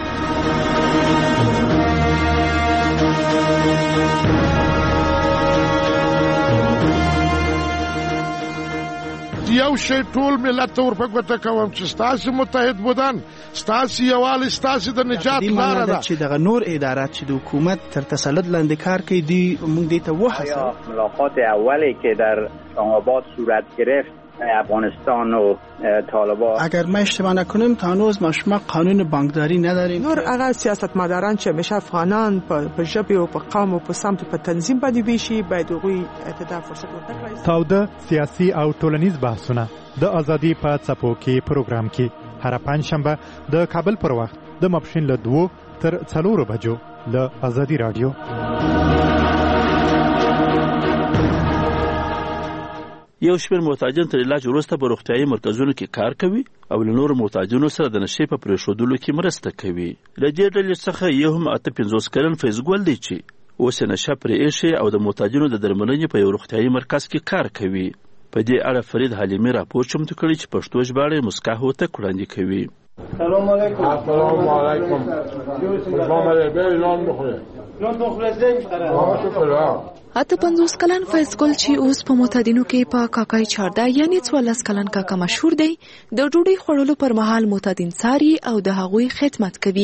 یو شی ټول ملت ته ورپکوته کوم چې ستاسو متحد بودن ستاسو یووالی ستاسو د نجات لاره ده چې دغه نور ادارات چې د حکومت تر تسلط لاندې کار کوي دی موږ دې ته وحاصل ملاقات اولی که در آباد صورت گرفت افغانستان و طالبان اگر ما اشتباه نکنیم تا هنوز ما شما قانون بانکداری نداریم نور هغه سیاستمداران چې همیشه افغانان په ژبه او په قوم او په سمت په تنظیم باندې بيشي باید هغوی اعتدال فرصت ورکړي تاوده سیاسي او ټولنیز بحثونه د ازادي په څپو کې پروګرام کې هر پنځشنبه د کابل پر وخت د ماپښین له 2 تر 4 بجو له ازادي رادیو یو شمېر معتادین تر علاج وروسته په روغتیايي مرکزونو کې کار کوي او له نورو معتادینو سره د نشې په پرېښودلو کې مرسته کوي له دې ډلې څخه یو هم 58 کلن فیضګل دی چې اوس یې نشه پرې ایښې او د معتادینو د درملنې په یو روغتیايي مرکز کې کار کوي په دې اړه فرید حلیمي راپور چمتو کړی چې پښتو ژباړه یې مسکا هوتک وړاندې کوي سلام علیکم السلام علیکم شما ملګری نان بخوره نان بخوره اته 50 کلن فیضګل چې اوس په معتادینو کې په کاکای 14 یعنی 14 کلن کاکا مشهور دی د ډوډۍ خوړلو پر مهال معتادین ساري او د هغوی خدمت کوي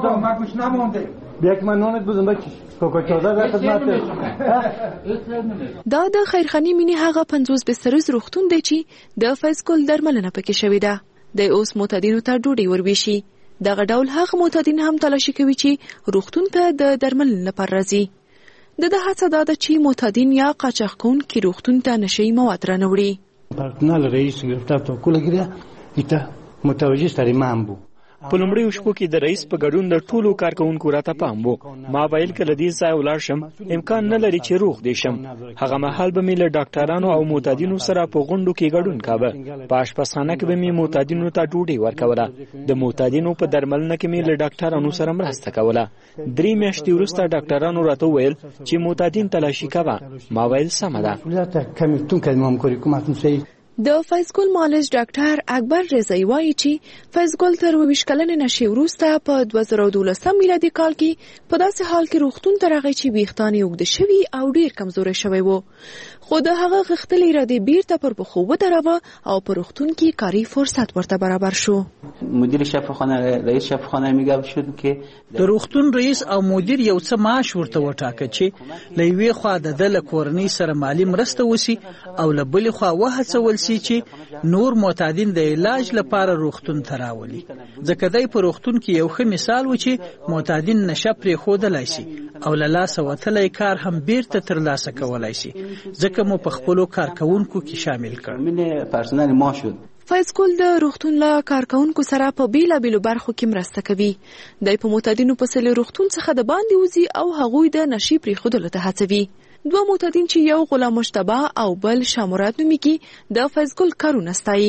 دا د خیرخاني مینی هغه 50 بستریز روغتون دی چې د فیضګل درملنه پکې شوې ده د اوس معتادینو ته ډوډۍ وربيشي دغه ډول هغه معتادین هم تلاشي کوي چې روغتون ته د درملنې لپاره راځي د هڅه دا ده چې معتادین یا قاچاق کوونکي روغتون ته نشهیي مواد رانوړي پرسنل رئیس گرفتار توکل کړه ایته متوجه ستړي مام بو په لومړیو شپو کې د رئیس په ګډون د ټولو کارکونکو راته پام وو ما ویل کله دې ځای ولاړ شم امکان نه لري چې روغ دې شم هغه مهال به مې له ډاکټرانو او معتادینو سره په غونډو کې ګډون کاوه په اشپزخانه کې به مې معتادینو ته ډوډۍ ورکوله د معتادینو په درملنه کې مې له ډاکټرانو سره مرسته کوله 3 میاشتې وروسته ډاکټرانو راته ویل چې معتادین تلاشي کوه ما ویل سمه ده د فیض ګل معالج ډاکټر اکبر رضایی وایي چې فیض ګل تر 22 کلنې نشي وروسته په 2012 میلادي کال کې په داسې حال کې روغتون ته راغی چې ویښتان یې اوږده شوي او ډېر کمزوری شوی و، خو د هغه غښتلې ارادې بیرته پر پښو ودروه او په روغتون کې کاري فرصت ورته برابر شو. مدیر شفاخانه رئیس شفاخانه میگه شد که د روغتون رئیس او مدیر یو څه معاش ورته وټاکه چې له یوې خوا د کورنۍ سره مالی مرسته وسی او له بلې خوا وهڅول سي چې نور معتادین د علاج لپاره روغتون ته راولي، ځکه دی په روغتون کې یو ښه مثال و چې معتادین نشه پرېښودلی سي او له لاسه وتلی کار هم بیرته ترلاسه کولی سي، ځکه مو په خپلو کارکوونکو کې شامل کړ. فیض ګل د روغتون له کارکوونکو سره په بیلابیلو برخو کې مرسته کوي. دی په معتادینو پسې له روغتون څخه د باندې وځي او هغوی د نشي پرېښودلو ته هڅوي. 2 معتادین چې یو غلام مشتبه او بل شامراد نومیږي د فیض ګل کارونه ستایي.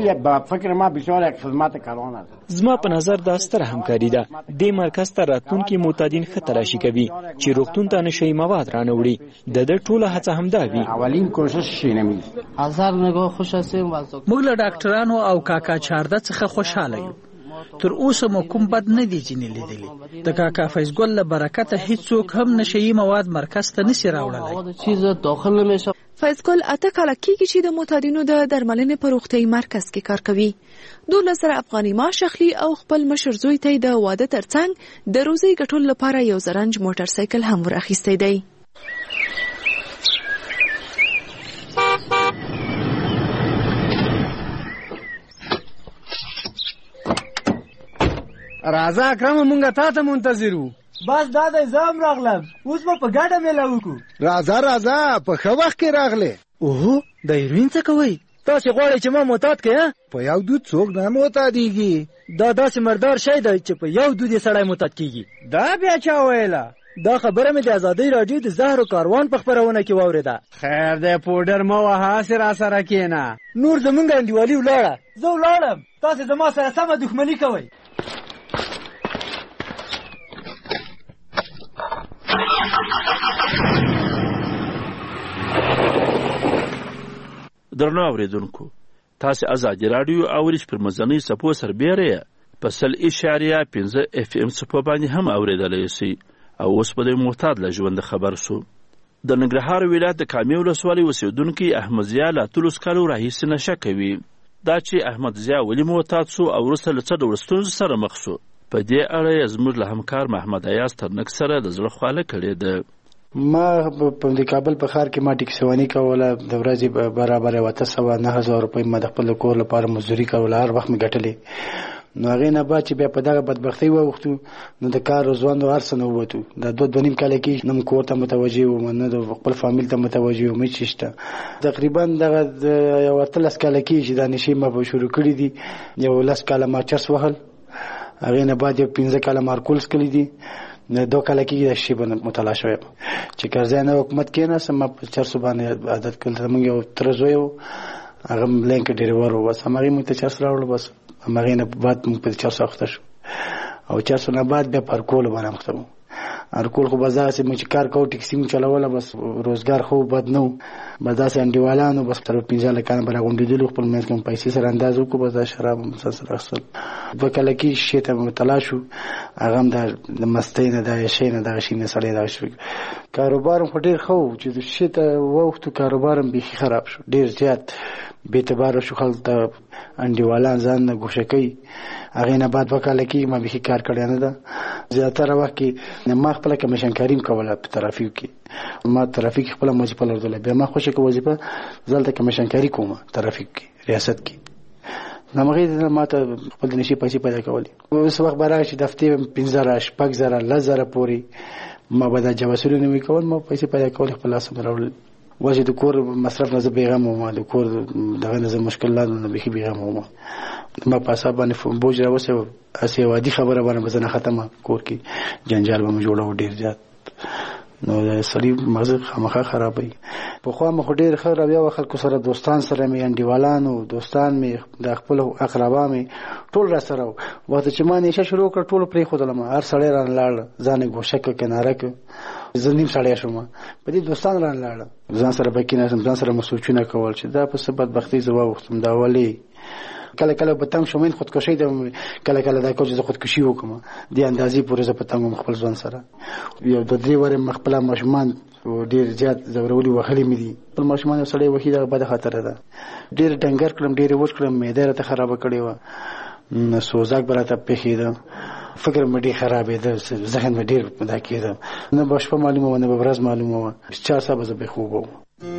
زما په نظر دا ستره همکاري ده. دې مرکز ته راتلونکي معتادین ښه تلاشي کوي چې روغتون ته نشهیي مواد رانوړي. د ټوله هڅه همدا وي. موږ له ډاکټرانو او کاکا چارده څخه خوشحاله یو. تر اوسه مو کوم بد نه دي ځینې لیدلي. د کاکا فیض ګل له برکته هیڅوک هم نشهیي مواد مرکز ته نشي راوړلی. فیض ګل 8 کاله کېږي چې د معتادینو د درملنې په روغتیايي مرکز کې کار کوي. 12,000 افغاني معاش اخلي او خپل مشر زوی ته د واده ترڅنګ د روزي ګټلو لپاره یو زرنج موټر سایکل هم ور اخیستی دی. راځه اکرم مونږه تا ته منتظر وو. بس دا د زم راغلم، اوس به په ګډه میله وکړو. راځه په ښه وخت کې راغلې. اوهو د هیروین څه کوئ؟ تاسې غواړئ چې ما معتاد کړئ؟ په یو دود څوک نه معتادېږي. دا داسې مردار شی دی چې په یو دود یې سړی معتاد کېږي. دا بیا چا ویله؟ دا خبره مې د ازادۍ راډیو د زهرو کاروان په خپرونه کې واورېده. خیر دی پوډر مه وهه، هسې راسره کښېنه. نور زمونږ انډیوالي ولاړه. زه ولاړم، تاسې زما سره سمه دښمني کوئ. درنو اوریدونکو، تاسې ازادي راډیو اورئ چې پر مزنۍ څپو سربیره یې په 100.5 FM څپو باندې هم اورېدلی سئ. او اوس به د معتاد له ژونده خبر سو. د ننګرهار ولایت د کامې ولسوالۍ اوسېدونکی احمد ضیا له 13 کالو راهیسې نشه کوي. دا چې احمد ضیا ولې معتاد سو او وروسته له څه ډول ستونزو سره مخ سو، په دې اړه یې زموږ له همکار محمد ایاز ترنک سره د زړه خواله کړې ده. ما په کابل په ښار کې ما ټیکسواني کوله، د ورځې برابر 9,000 روپۍ ما د خپل کور لپاره مزدوري کوله، هر وخت مې ګټلې. نو هغې نه بعد چې بیا په دغه بدبختۍ واوښتو نو د کار روزوند هر څه نه ووتو. دا 2.5 کاله کې نه کور ته متوجه وم، نه د خپل فامیل ته متوجه وم، هېڅ شته. تقریبا دغه 18 کاله کې چې دا نشې ما په شروع کړي دي. 11 کاله ما چرس وهل، هغې نه بعد 15 کاله ما الکول څکلي دي. 2 کاله کې د شی باندې مطالعه شوی چې کرزی نه حکومت کېناست، ما په چرسو باندې عادت کړل. زموږ یو تره زوی و، هغه لینک ډریور و، بس همغې موږ ته چرس راوړل. بس همغې نه بعد موږ په چرسو اخته شو او چرسو نه بعد بیا په الکولو باندې مخته وو. الکول خو بس داسې موږ چې کار کوو ټیکسي مو چلوله، بس روزګار خو بد نه و. بس داسې انډیوالانو بس تر 15 لکانه به راغونډېدلو، خپل منځ کې مو پیسې سره انداز وکړو، بس دا شراب هم سره اخیستل. 2 کاله کې شي ته مطالعه شو، هغه هم د مستۍ نه د عیشۍ نه دغه شي نه سړی دغه شو. کاروبار هم خو ډېر ښه و چې د شي ته واوښتو، کاروبار هم بیخي خراب شو، ډېر زیات بې اعتباره شو. خلک ته انډیوالان ځان نه ګوښه کوي. هغې نه بعد 2 کاله کې ما بیخي کار کړی نه ده. زیاتره وخت کې ما خپله کمیشنکاري هم کوله په ترافیک کې. ما ترافیک خپله وظیفه لرله، بیا ما خوښه که وظیفه زه هلته کمیشنکاري کوم ترافیک کې ریاست کې. همغې ما ته خپل د نشي پیسې پیدا کولې. اوس وخت به راشي د هفتې 15,000 شپږ 10,000 پورې ما به دا جواسونه نوي کول، ما پیسې پیدا کولې، خپل لاس مې راوړل. وجه د کور مصرف نه زه بېغم وم، د کور دغه نه زه مشکلات نه بیخي بېغم وم. ما په اعصاب باندې بوج راوستی و، هسې یو عادي خبره باندې به زه نه ختمه، کور کې جنجال به مې جوړه و ډېر زیات. نو د سړي مغزه خامخا خرابوي. پخوا مې خو ډېر ښه رویه وه خلکو سره، دوستان سره مې، انډیوالانو دوستان مې، د خپلو اقربا مې ټول را سره و. وخت چې ما نشه شروع کړه ټولو پرېښودلم، هر سړی رانه لاړ، ځان یې ګوښه کړ، کناره کړ. زه نیم سړی شوم په دې دوستان رانه لاړه ځان سره به کېناستم ځان سره مې سوچونه کول چې دا په څه بدبختۍ زه واوښتم دا ولې کله کله به تنګ شوم خودکشي د کله کله دا کوم چې خودکشي وکم د اندازې پورې زه په تنګ خپل ځان سره یو د 3 ورې مخبل ماشومان ډیر زیات زورولي وهلي مې دي په ماشومان سره وحید به د خطر ده ډیر ډنګر کړم ډیر وښ کړم معده راته خراب کړې و سوزاک براته پېخېده فکر مې ډیر خرابې ده ذهن مې ډیر پیدا کېده نه به شپه معلومه و نه به ورځ معلومه و 4 ساعته زه به خوب وم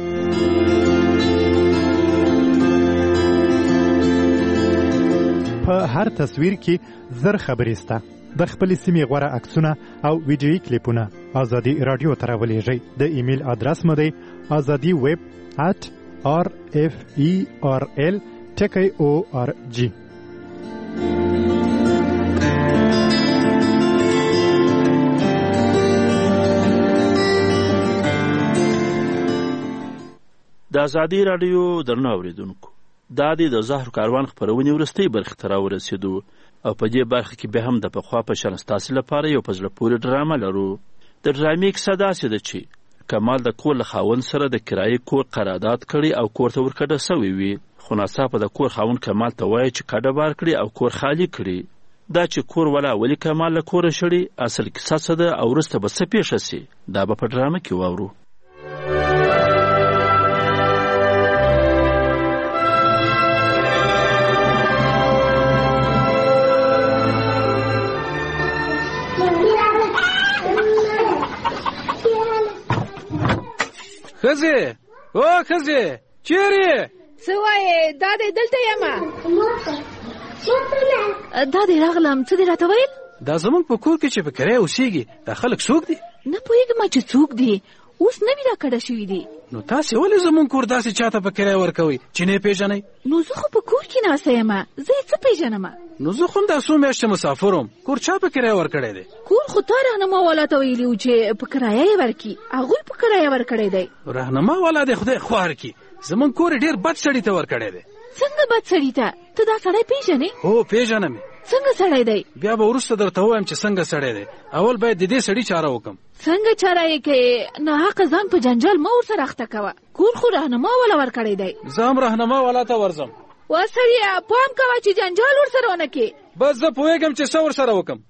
په هر تصویر کې زر خبرې سته د خپل سیمې غوړه عکسونه او ویډیویي کلیپونه ازادي رادیو ته راولېږئ د ایمیل ادرس مو دی azadi@rferl.org. د ازادي رادیو درنو اوریدونکو دا د زهر کاروان خپرونې وروستۍ برخې ته راورسېدو او په دې برخه کې به هم د پخوا په شان ستاسو لپاره یو په زړه پورې ډرامه لرو. د ډرامې کیسه داسې ده چې کمال د کور له خاوند سره د کرایې کور قرارداد کړي او کور ته ورکډه سوی وي، خو ناڅاپه د کور خاوند کمال ته وایي چې کډه بار کړي او کور خالی کړي. دا چې کور ولا ولې کمال له کوره شړي اصل کیسه څه ده او وروسته به څه پیښه سي دا به په ډرامه کې واورو. خزه او خزه چیرې څه وایې دا دې دلته یم دا دې راغلم څه دې راته ویل دا زمونږ په کور کې چې په کرایه اوسېږي دا خلک څوک دي نه پوهېږم چې څوک دي اوس نوي راکډه شوي دي نو تاسې ولې زمونږ کور داسې چاته په کرایه ورکوئ چې نه یې پېژنئ نو زه خو په کور کې ناسته یم زه یې څه پېژنم نو زه خو هم دا څو میاشتې مسافر وم کور چا په کرایه ورکړی دی کور خو تا رهنما والا ته ویلي و چې په کرایه یې ورکړي هغوی په کرایه ورکړی دی رهنما والا دی خدای خوار کړي زمونږ کور ډېر بد سړي ته ورکړی دی څنګه بد سړي ته ته دا سړی پېژنې هو پېژنم څنګه سړی دی بیا به وروسته درته ووایم چې څنګه سړی دی اول باید د دې سړي چاره وکړم څنګه چاره یې کوې ناحقه ځان په جنجال مه ورسره اخته کوه کور خو رهنما والا ورکړی دی زه هم رهنما والا ته ورځم وا سړیه پام کوه چې جنجال ورسره ونه کړې بس زه پوهېږم چې څه ورسره وکړم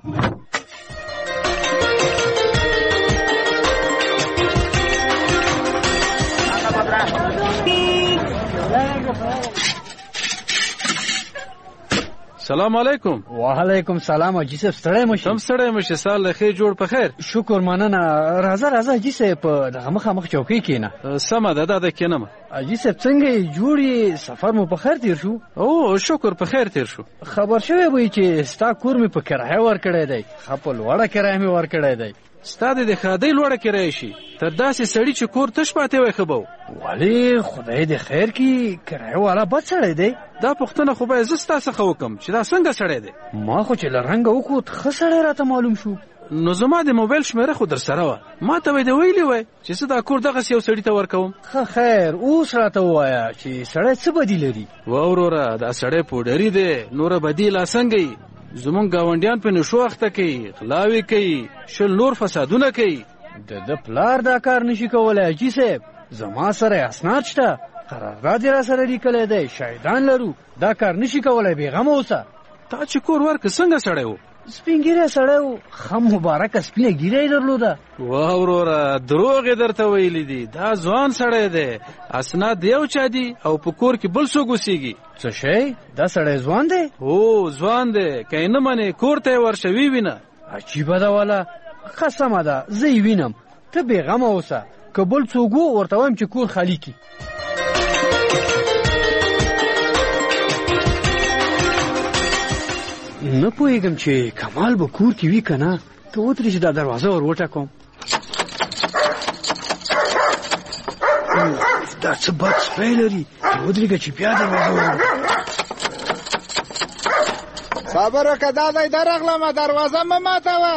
سلام علیکم وعلیکم سلام حاجي صاحب ستړی مشي تم ستړی مشي سال له خیر جوړ په خیر شکر مننه راځه حاجي صاحب دغه مخامخ چوکۍ کېنه سمه ده دا کېنم حاجي صاحب څنګه جوړ یې سفر مو په خیر تیر شو او شکر په خیر تیر شو خبر شوی وای چې ستا کور مې په کرایه ورکړی دی خپل وړه کرایه مې ورکړی دی ستا د خادۍ لوړه کرایه شي تر داسې سړي چې کور تش پاتې وای خو ولې خدای دې خیر کړي کرایه والا بد سړی دی دا پوښتنه خو باید زه ستا څخه وکړم چې دا څنګه سړی دی ما خو چې له رنګه وکړو ښه سړی راته معلوم شو نو زما د موبایل شمیره خو در سره وه ما ته به یې ویلي وای چې زه دا کور دغسې یو سړي ته ورکوم ښه خیر اوس راته ووایه چې سړی څه بدي لري وروره دا سړی پوډري دی نوره بدي لا څنګه یي زمونږ ګاونډیان په نشو اخته کوي غلاوې کوي شل نور فسادونه کوي د پلار دا کار نشي کولی حاجي صاحب زما سره اسناد شته قرارداد یې را سره لیکلی دی شاهدان لرو دا کار نشي کولی بېغمه اوسه تا چې کور ورکړه څنګه سړی و سپین ږیری سړی و ښه مبارکه سپینه ږیره یې درلوده واه وروره دروغ یې درته ویلي دي دا ځوان سړی دی اسناد یو چا دي او په کور کې بل څوک اوسېږي څه شی دا سړی ځوان دی هو ځوان دی که یې نه منې کور ته یې ورشه ووینه عجیبه ده والا ښه سمه ده زه یې وینم ته بېغمه اوسه که بل څوک و ورته وایم چې کور خالي کړي نه پوهېږم چې کمال به کور کې وي که نه ته ودرې چې دا دروازه ور وټکوم دا څه بد سپی لري چې ودرېږه چې بیا دروازه ور صبر وکړه دا دی درغلمه دروازه مه ماتوه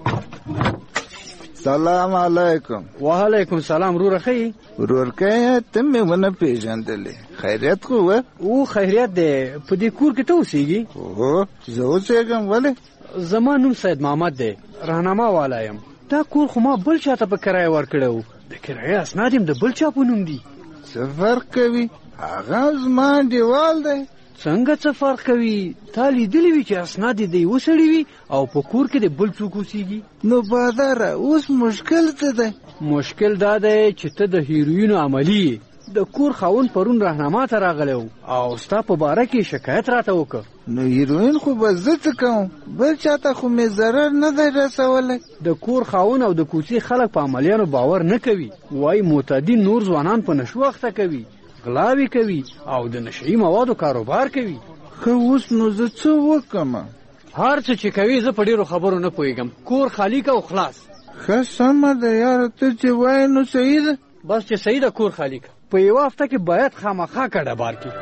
سلام علیکم وعلیکم سلام وروره ښه یې ورورکه ته مې ونه پېژندلې خیریت خو وه او خیریت دی په دې کور کې ته اوسېږي هو زه اوسېږم ولې زما نوم سید محمد دی رهنما والا یم دا کور خو ما بل چاته په کرایه ورکړی و د کرایې اسناد هم د بل چا په نوم دي. څه فرق کوي؟ هغه زما انډیوال دی. څنګه څه فرق کوي؟ تا لیدلی وي چې اسناد یې د یوه سړي وي او په کور کې د بل څوک اوسېږي. نو باداره اوس مشکل څه دی؟ مشکل دا دی چې ته د هیروینو عملي یې. د کور خاوند پرون راهنما ته راغلی و او ستا په باره کې شکایت راته وکړ. نو هیروین خو به زه څه کوم؟ بل چاته خو مې ضرر نه دی رسولی. د کور خاوند او د کوڅې خلک په عملیانو باور نه کوي. وایي معتدین نور ځوانان په نشو اخته کوي، غلاوې کوي او د نشهیي موادو کاروبار کوي. ښه اوس نو زه څه وکړم؟ هر څه چې کوي زه په ډېرو خبرو نه پوهېږم. کور خالي که او خلاص. ښه سمه ده یاره، ته چې وایې نو صحیح ده. بس چې صحیح ده کور خالي که. په یوه هفته کې باید خامخا کډه بار کړي.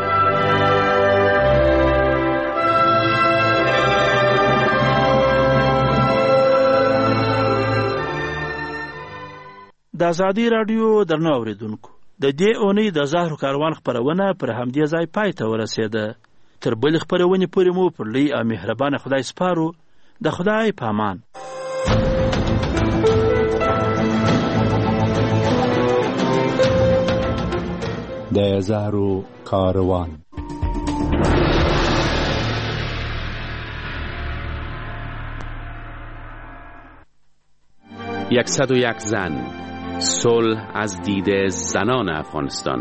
د ازادي راډیو درنو اورېدونکو، د دې اونۍ د زهرو کاروان خپرونه پر همدې ځای پای ته ورسېده. تر بلې خپرونې پورې مو پر لوی او مهربانه خدای سپارو. د خدای په امان. د زهرو کاروان. یکصد و یک زن، صلح از دید زنان افغانستان.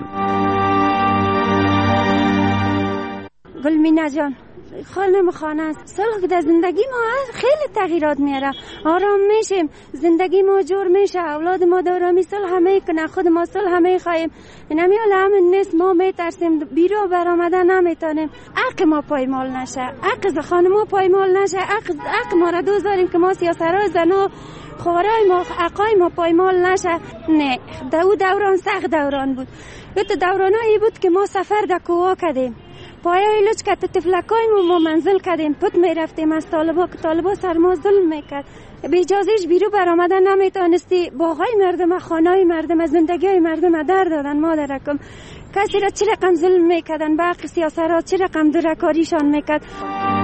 گلمینا جان، خانم خانه است. صلح در زندگی ما خیلی تغییرات میاره. آرام میشیم، زندگی ما جور میشه، اولاد ما دارامی صلح میکنه، خود ما صلح میخوایم. نمیال همین نیست، ما میترسیم بیرون برآمدن نمیتونیم. حق ما پایمال نشه، حق خانم ما پایمال نشه، حق ما را دوزاریم که ما سیاسرای زنا خوارای ما حقای ما پایمال نشه. نه، دوران سخت دوران بود. یه دورانایی بود که ما سفر در کوه کردیم. پایای لچ که تفلکای ما منزل کردیم، پت میرفتیم از طالبا که طالبا سر ما ظلم میکرد. به اجازهش بیرو برآمدن نمیتونستی. باغای مردم، خانهای مردم، زندگی مردم در دادن. مادرکم کسی را چه رقم ظلم میکردن، باقی سیاسرها چه رقم درکاریشان میکرد.